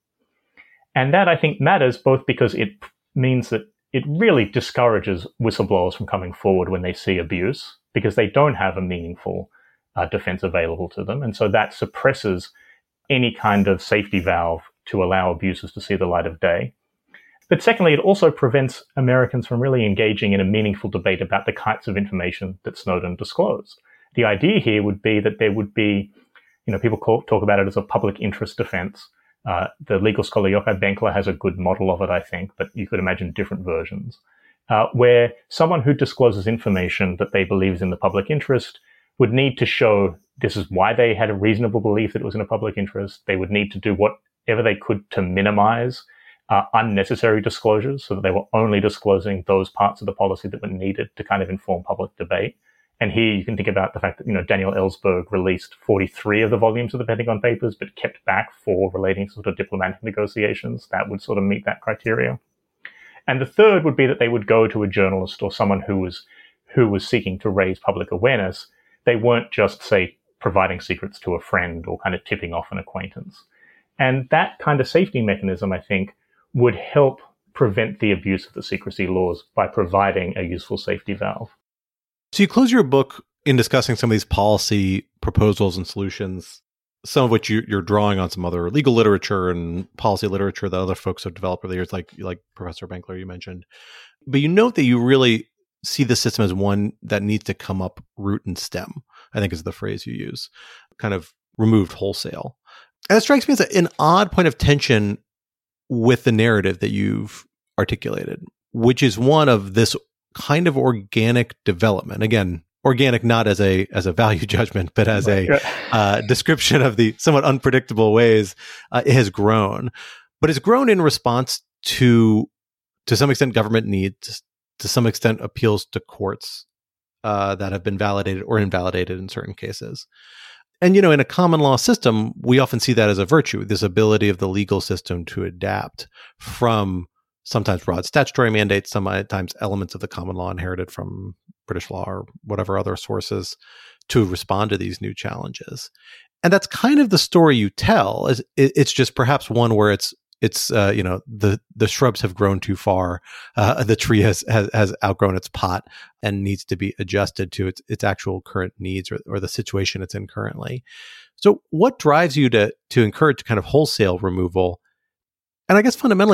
And that I think matters both because it means that it really discourages whistleblowers from coming forward when they see abuse, because they don't have a meaningful uh, defense available to them. And so that suppresses any kind of safety valve to allow abusers to see the light of day. But secondly, it also prevents Americans from really engaging in a meaningful debate about the kinds of information that Snowden disclosed. The idea here would be that there would be, you know, people call, talk about it as a public interest defense. Uh, the legal scholar Yochai Benkler has a good model of it, I think, but you could imagine different versions, uh, where someone who discloses information that they believe is in the public interest would need to show this is why they had a reasonable belief that it was in a public interest. They would need to do whatever they could to minimize uh, unnecessary disclosures so that they were only disclosing those parts of the policy that were needed to kind of inform public debate. And here you can think about the fact that, you know, Daniel Ellsberg released forty-three of the volumes of the Pentagon Papers, but kept back four relating to sort of diplomatic negotiations. That would sort of meet that criteria. And the third would be that they would go to a journalist or someone who was who was seeking to raise public awareness. They weren't just, say, providing secrets to a friend or kind of tipping off an acquaintance. And that kind of safety mechanism, I think, would help prevent the abuse of the secrecy laws by providing a useful safety valve. So you close your book in discussing some of these policy proposals and solutions, some of which you, you're drawing on some other legal literature and policy literature that other folks have developed over the years, like, like Professor Benkler you mentioned. But you note that you really see the system as one that needs to come up root and stem, I think is the phrase you use, kind of removed wholesale. And it strikes me as an odd point of tension with the narrative that you've articulated, which is one of this kind of organic development. Again, organic not as a as a value judgment, but as a uh, description of the somewhat unpredictable ways uh, it has grown. But it's grown in response to, to some extent, government needs, to some extent, appeals to courts uh, that have been validated or invalidated in certain cases. And, you know, in a common law system, we often see that as a virtue, this ability of the legal system to adapt from sometimes broad statutory mandates, sometimes elements of the common law inherited from British law or whatever other sources to respond to these new challenges. And that's kind of the story you tell. It's just perhaps one where it's, it's uh, you know, the, the shrubs have grown too far. Uh, the tree has, has, has outgrown its pot and needs to be adjusted to its, its actual current needs or, or the situation it's in currently. So what drives you to, to encourage kind of wholesale removal? And I guess fundamentally,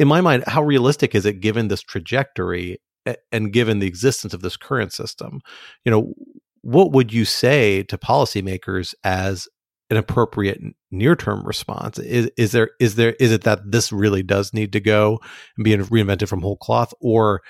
in my mind, how realistic is it given this trajectory and given the existence of this current system? You know, what would you say to policymakers as an appropriate near-term response? Is, is there is there is it that this really does need to go and be reinvented from whole cloth, or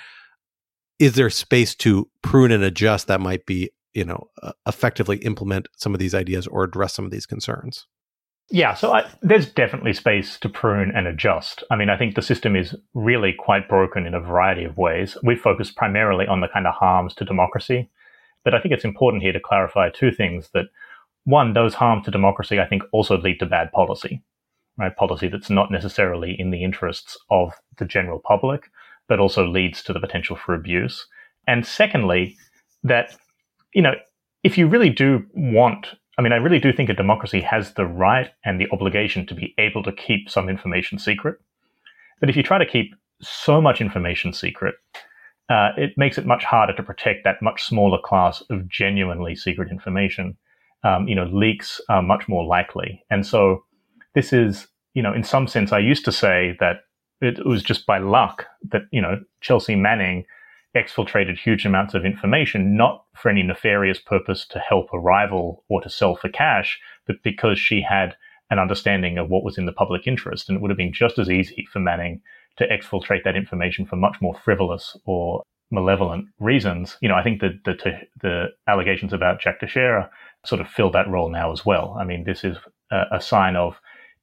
is there space to prune and adjust that might be, you know, uh, effectively implement some of these ideas or address some of these concerns? Yeah, so I, there's definitely space to prune and adjust. I mean, I think the system is really quite broken in a variety of ways. We focus primarily on the kind of harms to democracy. But I think it's important here to clarify two things. That one, those harms to democracy, I think, also lead to bad policy, right? Policy that's not necessarily in the interests of the general public, but also leads to the potential for abuse. And secondly, that, you know, if you really do want, I mean, I really do think a democracy has the right and the obligation to be able to keep some information secret. But if you try to keep so much information secret, uh, it makes it much harder to protect that much smaller class of genuinely secret information. Um, you know, leaks are much more likely. And so this is, you know, in some sense, I used to say that it was just by luck that, you know, Chelsea Manning exfiltrated huge amounts of information, not for any nefarious purpose to help a rival or to sell for cash, but because she had an understanding of what was in the public interest. And it would have been just as easy for Manning to exfiltrate that information for much more frivolous or malevolent reasons. You know, I think that the, the, the allegations about Jack Teixeira sort of fill that role now as well. I mean, this is a, a sign of,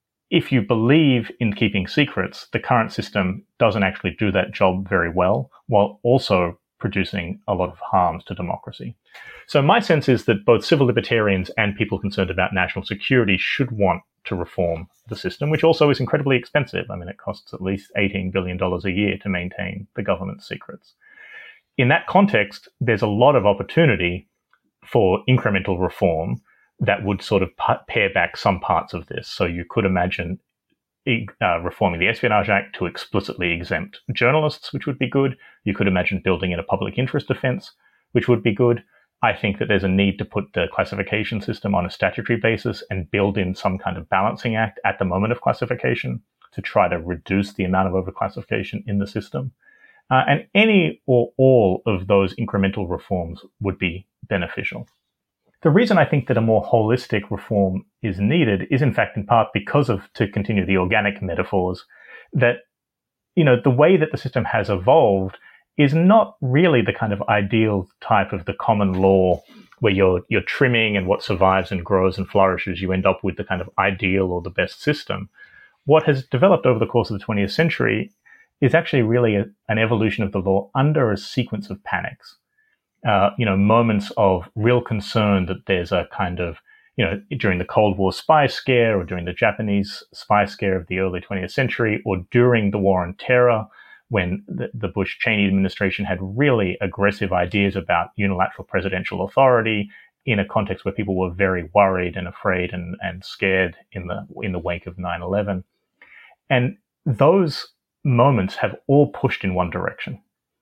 if you believe in keeping secrets, the current system doesn't actually do that job very well, while also producing a lot of harms to democracy. So my sense is that both civil libertarians and people concerned about national security should want to reform the system, which also is incredibly expensive. I mean, it costs at least eighteen billion dollars a year to maintain the government's secrets. In that context, there's a lot of opportunity for incremental reform that would sort of pare back some parts of this. So you could imagine uh, reforming the Espionage Act to explicitly exempt journalists, which would be good. You could imagine building in a public interest defense, which would be good. I think that there's a need to put the classification system on a statutory basis and build in some kind of balancing act at the moment of classification to try to reduce the amount of overclassification in the system. Uh, and any or all of those incremental reforms would be beneficial. The reason I think that a more holistic reform is needed is, in fact, in part because of, to continue the organic metaphors, that, you know, the way that the system has evolved is not really the kind of ideal type of the common law where you're you're trimming and what survives and grows and flourishes, you end up with the kind of ideal or the best system. What has developed over the course of the twentieth century is actually really a, an evolution of the law under a sequence of panics. Uh, you know, moments of real concern that there's a kind of, you know, during the Cold War spy scare or during the Japanese spy scare of the early twentieth century or during the War on Terror, when the, the Bush-Cheney administration had really aggressive ideas about unilateral presidential authority in a context where people were very worried and afraid and, and scared in the in the wake of nine eleven. And those moments have all pushed in one direction.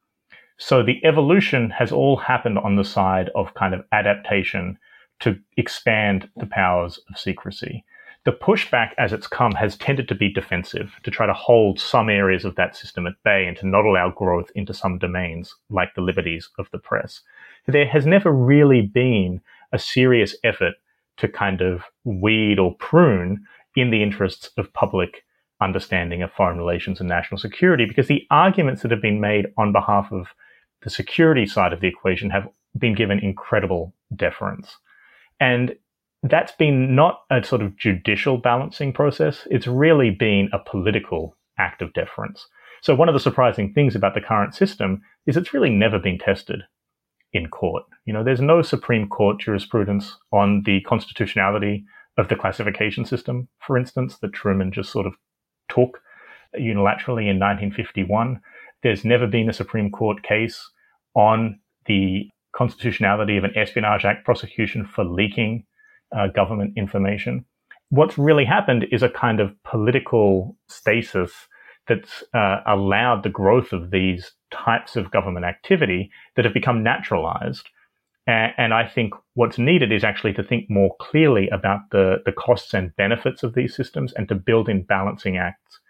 So the evolution has all happened on the side of kind of adaptation to expand the powers of secrecy. The pushback as it's come has tended to be defensive, to try to hold some areas of that system at bay and to not allow growth into some domains like the liberties of the press. There has never really been a serious effort to kind of weed or prune in the interests of public understanding of foreign relations and national security, because the arguments that have been made on behalf of the security side of the equation have been given incredible deference. And that's been not a sort of judicial balancing process. It's really been a political act of deference. So one of the surprising things about the current system is it's really never been tested in court. You know, there's no Supreme Court jurisprudence on the constitutionality of the classification system, for instance, that Truman just sort of took unilaterally in nineteen fifty-one. There's never been a Supreme Court case on the constitutionality of an Espionage Act prosecution for leaking uh, government information. What's really happened is a kind of political stasis that's uh, allowed the growth of these types of government activity that have become naturalized. And, and I think what's needed is actually to think more clearly about the, the costs and benefits of these systems and to build in balancing acts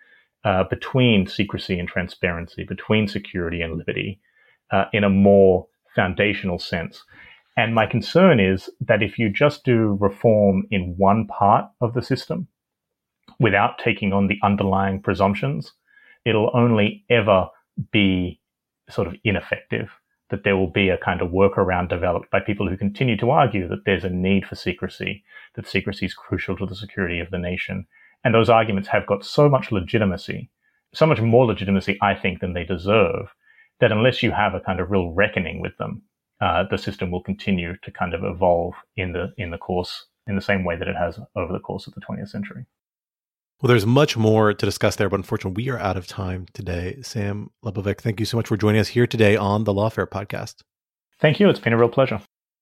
uh, between secrecy and transparency, between security and liberty, uh, in a more foundational sense. And my concern is that if you just do reform in one part of the system without taking on the underlying presumptions, it'll only ever be sort of ineffective, that there will be a kind of workaround developed by people who continue to argue that there's a need for secrecy, that secrecy is crucial to the security of the nation. And those arguments have got so much legitimacy, so much more legitimacy, I think, than they deserve, that unless you have a kind of real reckoning with them, uh, the system will continue to kind of evolve in the in the course, in the same way that it has over the course of the twentieth century. Well, there's much more to discuss there, but unfortunately, we are out of time today. Sam Lebovic, thank you so much for joining us here today on the Lawfare Podcast. Thank you. It's been a real pleasure.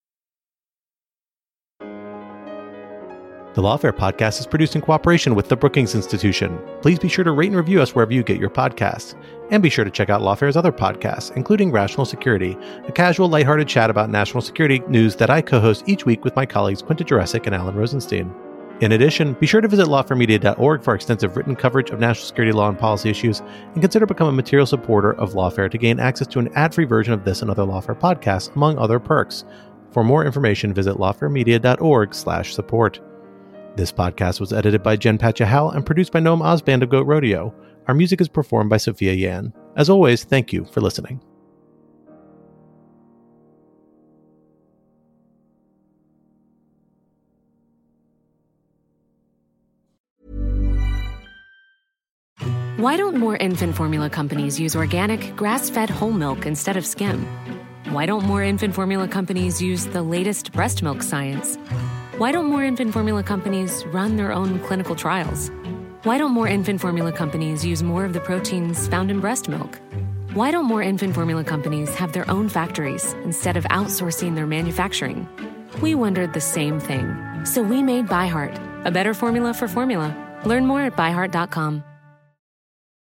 The Lawfare Podcast is produced in cooperation with the Brookings Institution. Please be sure to rate and review us wherever you get your podcasts. And be sure to check out Lawfare's other podcasts, including Rational Security, a casual, lighthearted chat about national security news that I co-host each week with my colleagues Quinta Jurecic and Alan Rosenstein. In addition, be sure to visit lawfare media dot org for extensive written coverage of national security law and policy issues, and consider becoming a material supporter of Lawfare to gain access to an ad-free version of this and other Lawfare podcasts, among other perks. For more information, visit lawfare media dot org slash support. This podcast was edited by Jen Patchahal and produced by Noam Osband of Goat Rodeo. Our music is performed by Sophia Yan. As always, thank you for listening. Why don't more infant formula companies use organic, grass-fed whole milk instead of skim? Why don't more infant formula companies use the latest breast milk science? Why don't more infant formula companies run their own clinical trials? Why don't more infant formula companies use more of the proteins found in breast milk? Why don't more infant formula companies have their own factories instead of outsourcing their manufacturing? We wondered the same thing. So we made ByHeart, a better formula for formula. Learn more at by heart dot com.